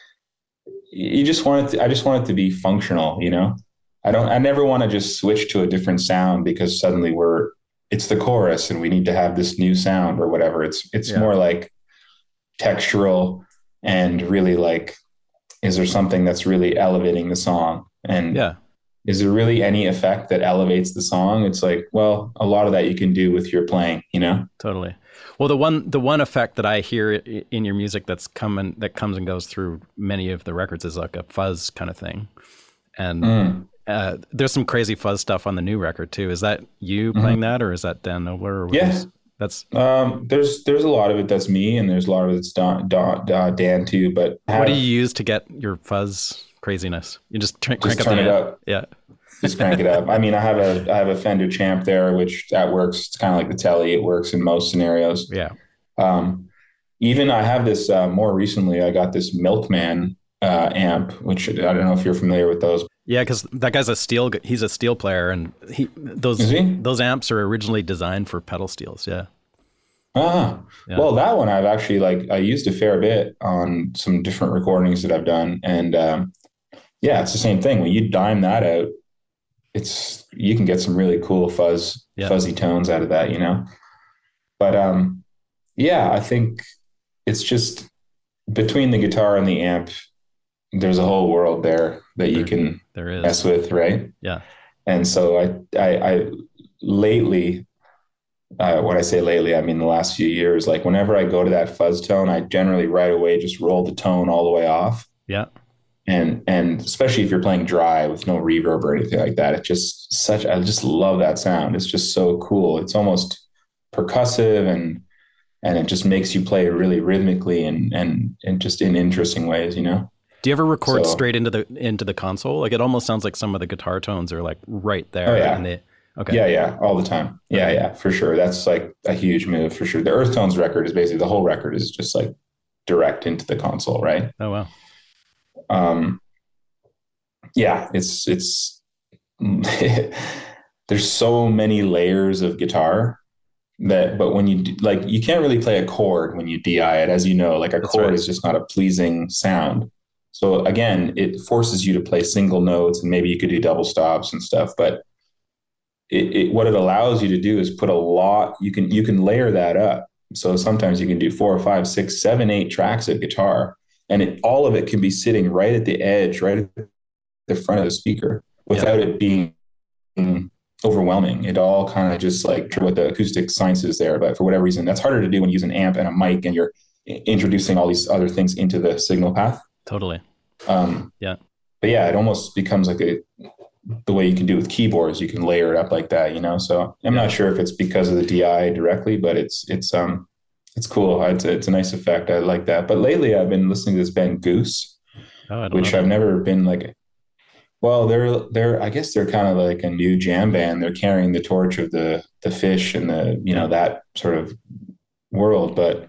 you just want it to, I just want it to be functional, you know? I don't, I never want to just switch to a different sound because suddenly we're, it's the chorus and we need to have this new sound or whatever. It's, it's yeah. more like textural and really like, is there something that's really elevating the song? And yeah. is there really any effect that elevates the song? It's like, well, a lot of that you can do with your playing, you know? Totally. Well, the one the one effect that I hear in your music that's coming that comes and goes through many of the records is like a fuzz kind of thing. And mm. uh, there's some crazy fuzz stuff on the new record too. Is that you mm-hmm. playing that, or is that Dan Nobler? Or yes. That's um, there's there's a lot of it that's me, and there's a lot of it that's Don, Don, uh, Dan too. But what have, do you use to get your fuzz craziness? You just tr- crank just up turn the it amp. up. Yeah. Just crank it up. I mean, I have a I have a Fender Champ there, which that works. It's kind of like the Telly. It works in most scenarios. Yeah. Um, even I have this uh, more recently. I got this Milkman uh, amp, which I don't know if you're familiar with those. Yeah, because that guy's a steel. He's a steel player, and he those Is he? those amps are originally designed for pedal steels. Yeah. Ah, yeah. Well, that one I've actually like I used a fair bit on some different recordings that I've done, and um, yeah, it's the same thing. When you dime that out, it's you can get some really cool fuzz, yeah. fuzzy tones out of that, you know. But um, yeah, I think it's just between the guitar and the amp, there's a whole world there that you there, can there is. mess with, right? Yeah. And so I, I, I lately. Uh, when I say lately, I mean the last few years, like whenever I go to that fuzz tone, I generally right away just roll the tone all the way off. Yeah. And, and especially if you're playing dry with no reverb or anything like that, it's just such, I just love that sound. It's just so cool. It's almost percussive and, and it just makes you play really rhythmically and, and, and just in interesting ways, you know? Do you ever record so, straight into the, into the console? Like it almost sounds like some of the guitar tones are like right there. Oh, yeah. And they, Okay. Yeah, yeah, all the time. Yeah, yeah, for sure. That's like a huge move for sure. The Earth Tones record is basically the whole record is just like direct into the console, right? Oh wow. Um, yeah, it's it's there's so many layers of guitar that, but when you do, like, you can't really play a chord when you D I it, as you know. Like a That's chord right. is just not a pleasing sound. So again, it forces you to play single notes, and maybe you could do double stops and stuff, but it, it what it allows you to do is put a lot. You can you can layer that up. So sometimes you can do four or five, six, seven, eight tracks of guitar, and it, all of it can be sitting right at the edge, right at the front of the speaker, without yeah. it being overwhelming. It all kind of just like what the acoustic science is there, but for whatever reason, that's harder to do when you use an amp and a mic and you're introducing all these other things into the signal path. Totally. Um, yeah. But yeah, it almost becomes like a, the way you can do it with keyboards, you can layer it up like that, you know? So I'm yeah. not sure if it's because of the D I directly, but it's, it's, um, it's cool. It's a, it's a nice effect. I like that. But lately I've been listening to this band Goose, oh, which I've never been like, well, they're, they're, I guess they're kind of like a new jam band. They're carrying the torch of the, the Fish and the, you know, that sort of world. But,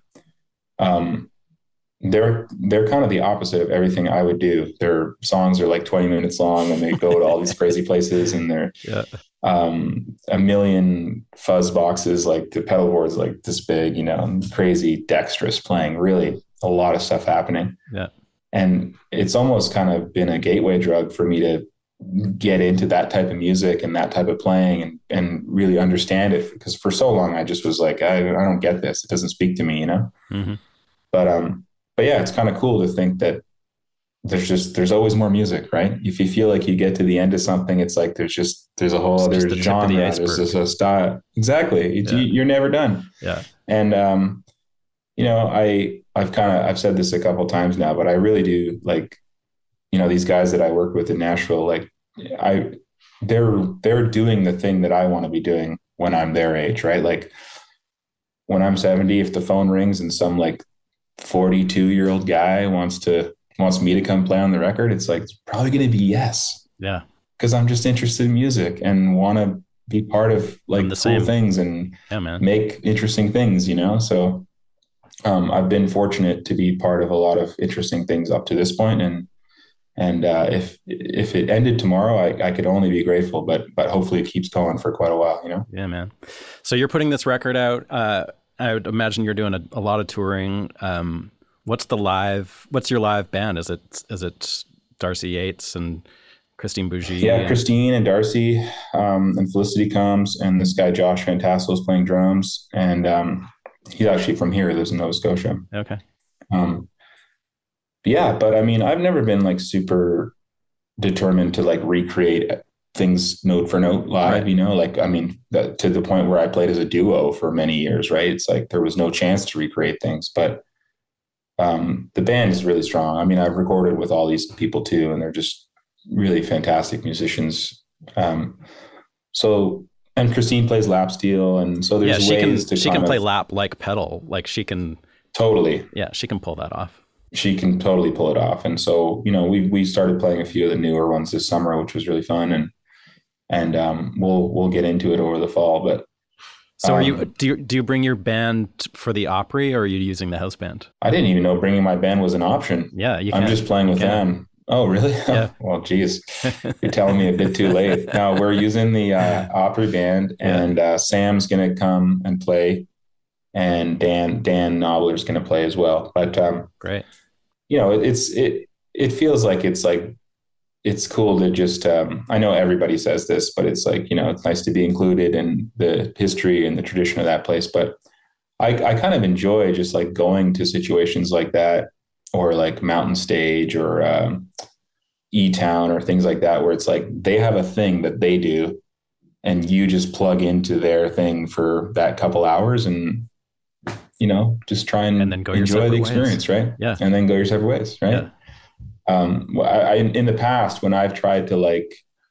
um, they're, they're kind of the opposite of everything I would do. Their songs are like twenty minutes long and they go to all these crazy places, and they're, yeah. um, a million fuzz boxes, like the pedal board's like this big, you know, crazy dexterous playing, really a lot of stuff happening. Yeah. And it's almost kind of been a gateway drug for me to get into that type of music and that type of playing and, and really understand it. Because for so long, I just was like, I, I don't get this. It doesn't speak to me, you know? Mm-hmm. But, um, but yeah, it's kind of cool to think that there's just, there's always more music, right? If you feel like you get to the end of something, it's like, there's just, there's a whole other the genre, the there's just a style. Exactly. Yeah. You, you're never done. Yeah. And, um, you know, I, I've kind of, I've said this a couple of times now, but I really do like, you know, these guys that I work with in Nashville, like I, they're, they're doing the thing that I want to be doing when I'm their age, right? Like when I'm seventy, if the phone rings and some like forty-two year old guy wants to, wants me to come play on the record, it's like, it's probably going to be yes. Yeah. Cause I'm just interested in music and want to be part of like cool same. things and yeah, man. make interesting things, you know? So, um, I've been fortunate to be part of a lot of interesting things up to this point. And, and, uh, if, if it ended tomorrow, I, I could only be grateful, but, but hopefully it keeps going for quite a while, you know? Yeah, man. So you're putting this record out, uh, I would imagine you're doing a, a lot of touring. Um, what's the live, what's your live band? Is it, is it Darcy Yates and Christine Bougie? Yeah, and... Christine and Darcy, um, and Felicity comes, and this guy, Josh Fantassel, is playing drums. And, um, he's actually from here, lives in Nova Scotia. Okay. Um, yeah, but I mean, I've never been like super determined to like recreate things note for note live, right. you know, like, I mean, that, to the point where I played as a duo for many years, right? It's like, there was no chance to recreate things, but, um, the band is really strong. I mean, I've recorded with all these people too, and they're just really fantastic musicians. Um, so, and Christine plays lap steel. And so there's yeah, she ways can, to she can of, play lap like pedal. Like she can totally, yeah, she can pull that off. She can totally pull it off. And so, you know, we, we started playing a few of the newer ones this summer, which was really fun. And, and, um, we'll, we'll get into it over the fall, but. So um, are you, do you, do you bring your band for the Opry, or are you using the house band? I didn't even know bringing my band was an option. Yeah. You I'm can. just playing with them. Oh, really? Yeah. Well, geez, you're telling me a bit too late. No, we're using the uh, Opry band, and uh, Sam's going to come and play, and Dan Dan Knobler's going to play as well. But um, great, you know, it, it's it it feels like it's like it's cool to just. Um, I know everybody says this, but it's like, you know, it's nice to be included in the history and the tradition of that place. But I I kind of enjoy just like going to situations like that, or like Mountain Stage, or um, E-Town, or things like that, where it's like they have a thing that they do and you just plug into their thing for that couple hours and, you know, just try and, and then go enjoy the experience, ways. right? Yeah. And then go your separate ways, right? Yeah. Um, I, I, in the past, when I've tried to like,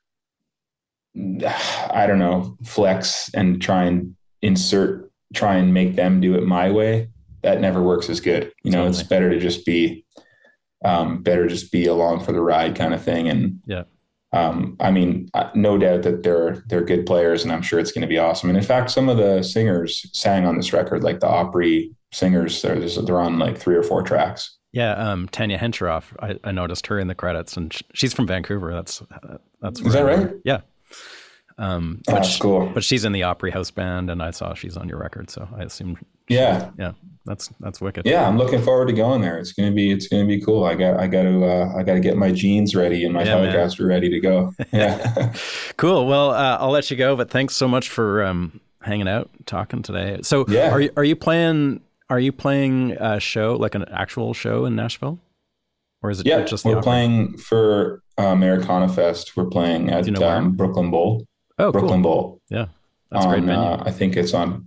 I don't know, flex and try and insert, try and make them do it my way, that never works as good. You know, totally. It's better to just be, um, better just be along for the ride kind of thing. And, yeah. um, I mean, no doubt that they're, they're good players, and I'm sure it's going to be awesome. And in fact, some of the singers sang on this record, like the Opry singers, they're, they're on like three or four tracks. Yeah. Um, Tanya Hencheroff, I, I noticed her in the credits, and sh- she's from Vancouver. That's, uh, that's, is that right? Yeah. Um, Oh, but, that's she- cool. but she's in the Opry House band, and I saw she's on your record, so I assume. Yeah, Yeah, that's that's wicked. yeah. I'm looking forward to going there. It's gonna be it's gonna be cool. I got I got to uh, I got to get my jeans ready and my Yeah, man. Telecaster ready to go. Yeah. Cool. Well, uh, I'll let you go, but thanks so much for um, hanging out, talking today. So, Yeah. are you are you playing? Are you playing a show, like an actual show in Nashville, or is it Yeah, just the we're Opry? playing for uh, Americana Fest. We're playing at Do you know where? um, Brooklyn Bowl. Oh, Brooklyn cool. Bowl. Yeah, that's a great on, venue. Uh, I think it's on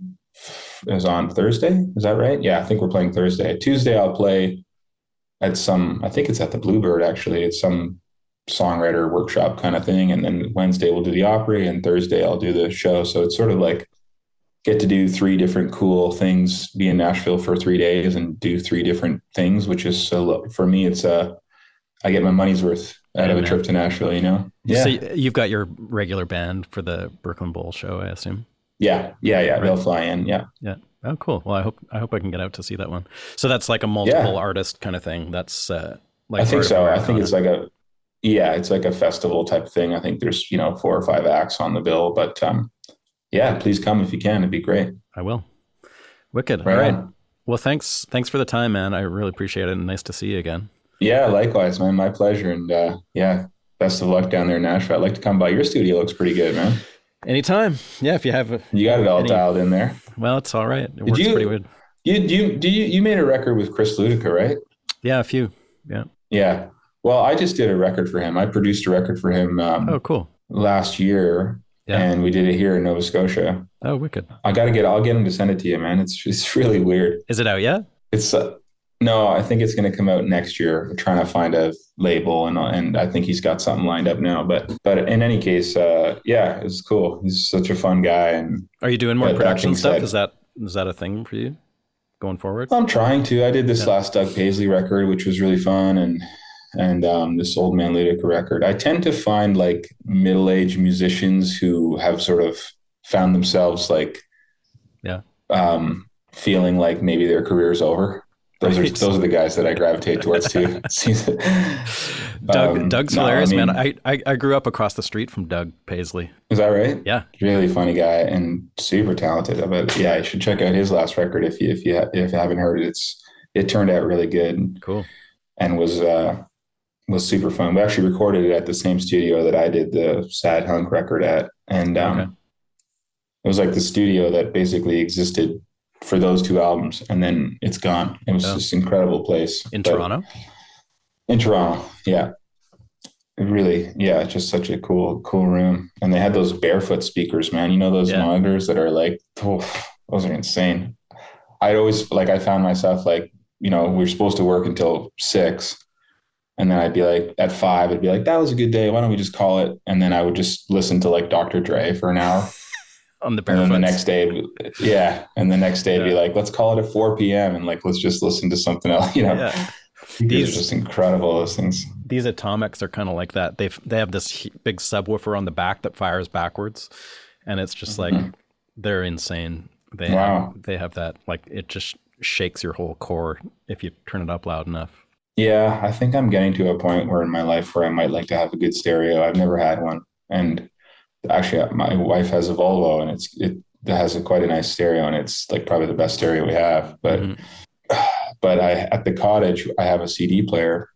is on Thursday. Is that right? Yeah, I think we're playing Thursday. Tuesday I'll play at some. I think it's at the Bluebird. Actually, it's some songwriter workshop kind of thing. And then Wednesday we'll do the Opry, and Thursday I'll do the show. So it's sort of like get to do three different cool things. Be in Nashville for three days and do three different things, which is so for me. It's uh, I get my money's worth out Yeah, of a man. trip to Nashville. You know? Yeah. So y- you've got your regular band for the Brooklyn Bowl show, I assume. Yeah, yeah, yeah. Right. They'll fly in. Yeah, Yeah. Oh, cool. Well, I hope I hope I can get out to see that one. So that's like a multiple Yeah. artist kind of thing. That's uh, like I think part of so. I Americana. think it's like a, yeah, it's like a festival type thing. I think there's you know four or five acts on the bill, but um, yeah, please come if you can. It'd be great. I will. Wicked. Right All right. on. Well, thanks. Thanks for the time, man. I really appreciate it, and nice to see you again. Yeah, likewise, man. My pleasure. And uh, yeah, best of luck down there in Nashville. I'd like to come by. Your studio looks pretty good, man. Anytime. Yeah, if you have. A, You got it all any- dialed in there. Well, it's all right. It works you- pretty good. You you do you you made a record with Chris Ludica, right? Yeah, a few. Yeah. Yeah. Well, I just did a record for him. I produced a record for him um, Oh, cool. last year, Yeah. and we did it here in Nova Scotia. Oh, wicked. I got to get. I'll get him to send it to you, man. It's it's really weird. Is it out yet? It's uh, no, I think it's going to come out next year. We're trying to find a label, and and I think he's got something lined up now. But but in any case, uh, yeah, it's cool. He's such a fun guy, and Are you doing more Yeah, that production being stuff? said- Is that is that a thing for you going forward? I'm trying to. I did this Yeah. last Doug Paisley record, which was really fun, and and um, this Old Man Ludica record. I tend to find like middle-aged musicians who have sort of found themselves like, Yeah. um, feeling like maybe their career's over. Those are Right. those are the guys that I gravitate towards too. Doug, Um, Doug's no, I hilarious, mean- man. I, I I grew up across the street from Doug Paisley. Is that right? Yeah. Really funny guy and super talented. But yeah, you should check out his last record if you if you ha- if you haven't heard it. It's it turned out really good Cool. and was uh was super fun. We actually recorded it at the same studio that I did the Sad Hunk record at, and um, Okay. it was like the studio that basically existed for those two albums, and then it's gone. It was Oh. this incredible place In But- Toronto? In Toronto, yeah. It really, yeah, it's just such a cool, cool room. And they had those barefoot speakers, man. You know those Yeah. monitors that are like, oh, those are insane. I'd always like I found myself like, you know, we were supposed to work until six. And then I'd be like, at five, I'd be like, that was a good day. Why don't we just call it? And then I would just listen to like Doctor Dre for an hour. On the And then barefoot. the next day, yeah. And the next day, it'd be Yeah. like, let's call it at four p.m. and like, let's just listen to something else. You know, Yeah. these These- are just incredible, those things. These Atomics are kind of like that. They've they have this hu- big subwoofer on the back that fires backwards, and it's just like they're insane. They Mm-hmm. Wow. have, they have that like it just shakes your whole core if you turn it up loud enough. Yeah, I think I'm getting to a point where in my life where I might like to have a good stereo. I've never had one, and actually, my wife has a Volvo, and it's it has a, quite a nice stereo, and it's like probably the best stereo we have. But Mhm. but I at the cottage I have a C D player,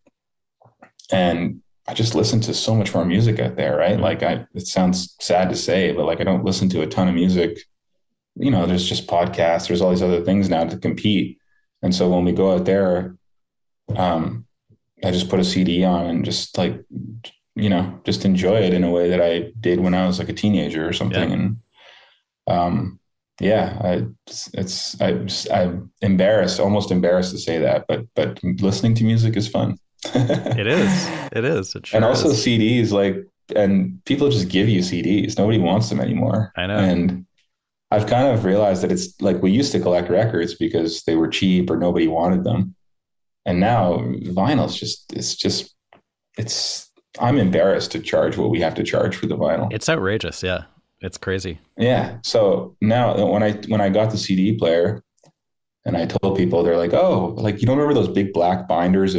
and I just listen to so much more music out there, right? Mhm. Like I, it sounds sad to say, but like I don't listen to a ton of music. You know, there's just podcasts. There's all these other things now to compete, and so when we go out there, um, I just put a C D on and just like, you know, just enjoy it in a way that I did when I was like a teenager or something. Yeah. And, um, yeah, I, it's, it's, I, I'm embarrassed, almost embarrassed to say that, but, but listening to music is fun. It is. It is. It sure And also is. C Ds, like, and people just give you C Ds. Nobody wants them anymore. I know. And I've kind of realized that it's like we used to collect records because they were cheap or nobody wanted them. And now vinyl's just, it's just, it's, I'm embarrassed to charge what we have to charge for the vinyl. It's outrageous. Yeah. It's crazy. Yeah. So now when I, when I got the C D player and I told people, they're like, oh, like, you don't remember those big black binders of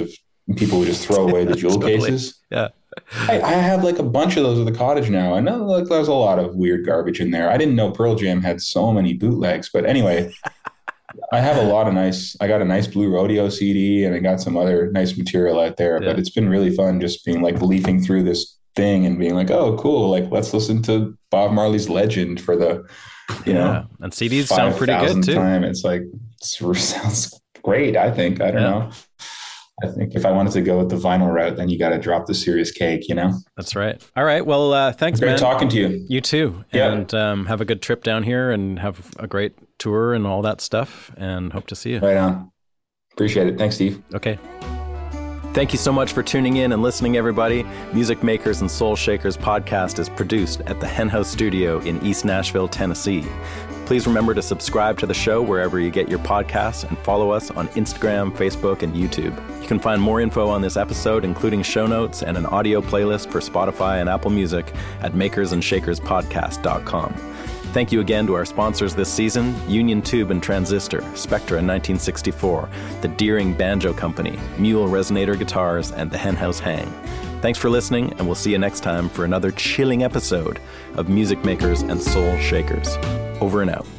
and people would just throw away the jewel Totally. cases. Yeah. I, I have like a bunch of those at the cottage now. I know like there's a lot of weird garbage in there. I didn't know Pearl Jam had so many bootlegs, but anyway, I have a lot of nice, I got a nice Blue Rodeo C D and I got some other nice material out there, yeah. But it's been really fun just being like leafing through this thing and being like, oh, cool. Like, let's listen to Bob Marley's Legend for the, you yeah. know, and C Ds sound pretty good too. Time. It's like, it sounds great. I think, I don't yeah. know. I think if I wanted to go with the vinyl route, then you got to drop the serious cake, you know? That's right. All right. Well, uh, thanks, great man. Great talking to you. You too. Yeah. And um, have a good trip down here and have a great tour and all that stuff. And hope to see you. Right on. Appreciate it. Thanks, Steve. Okay. Thank you so much for tuning in and listening, everybody. Music Makers and Soul Shakers podcast is produced at the Hen House Studio in East Nashville, Tennessee. Please remember to subscribe to the show wherever you get your podcasts and follow us on Instagram, Facebook, and YouTube. You can find more info on this episode, including show notes and an audio playlist for Spotify and Apple Music at makers and shakers podcast dot com. Thank you again to our sponsors this season, Union Tube and Transistor, Spectra nineteen sixty-four, the Deering Banjo Company, Mule Resonator Guitars, and the Hen House Hang. Thanks for listening, and we'll see you next time for another chilling episode of Music Makers and Soul Shakers. Over and out.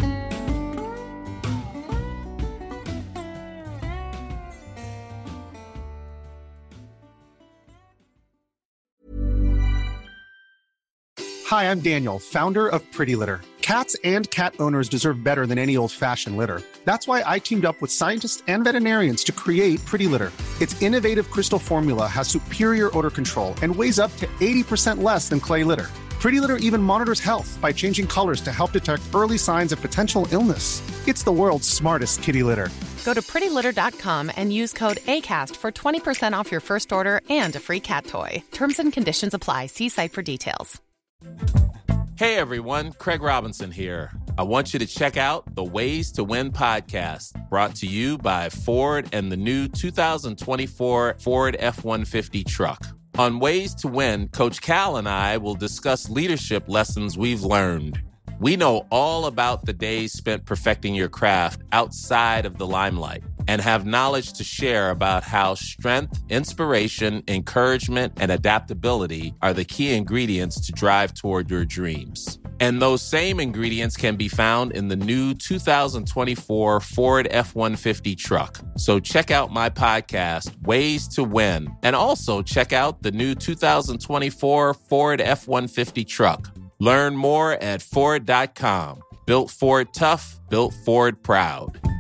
Hi, I'm Daniel, founder of Pretty Litter. Cats and cat owners deserve better than any old-fashioned litter. That's why I teamed up with scientists and veterinarians to create Pretty Litter. Its innovative crystal formula has superior odor control and weighs up to eighty percent less than clay litter. Pretty Litter even monitors health by changing colors to help detect early signs of potential illness. It's the world's smartest kitty litter. Go to pretty litter dot com and use code ACAST for twenty percent off your first order and a free cat toy. Terms and conditions apply. See site for details. Hey everyone, Craig Robinson here. I want you to check out the Ways to Win podcast, brought to you by Ford and the new two thousand twenty-four Ford F one fifty truck. On Ways to Win, Coach Cal and I will discuss leadership lessons we've learned. We know all about the days spent perfecting your craft outside of the limelight and have knowledge to share about how strength, inspiration, encouragement, and adaptability are the key ingredients to drive toward your dreams. And those same ingredients can be found in the new two thousand twenty-four Ford F one fifty truck. So check out my podcast, Ways to Win, and also check out the new two thousand twenty-four Ford F one fifty truck. Learn more at Ford dot com. Built Ford tough, built Ford proud.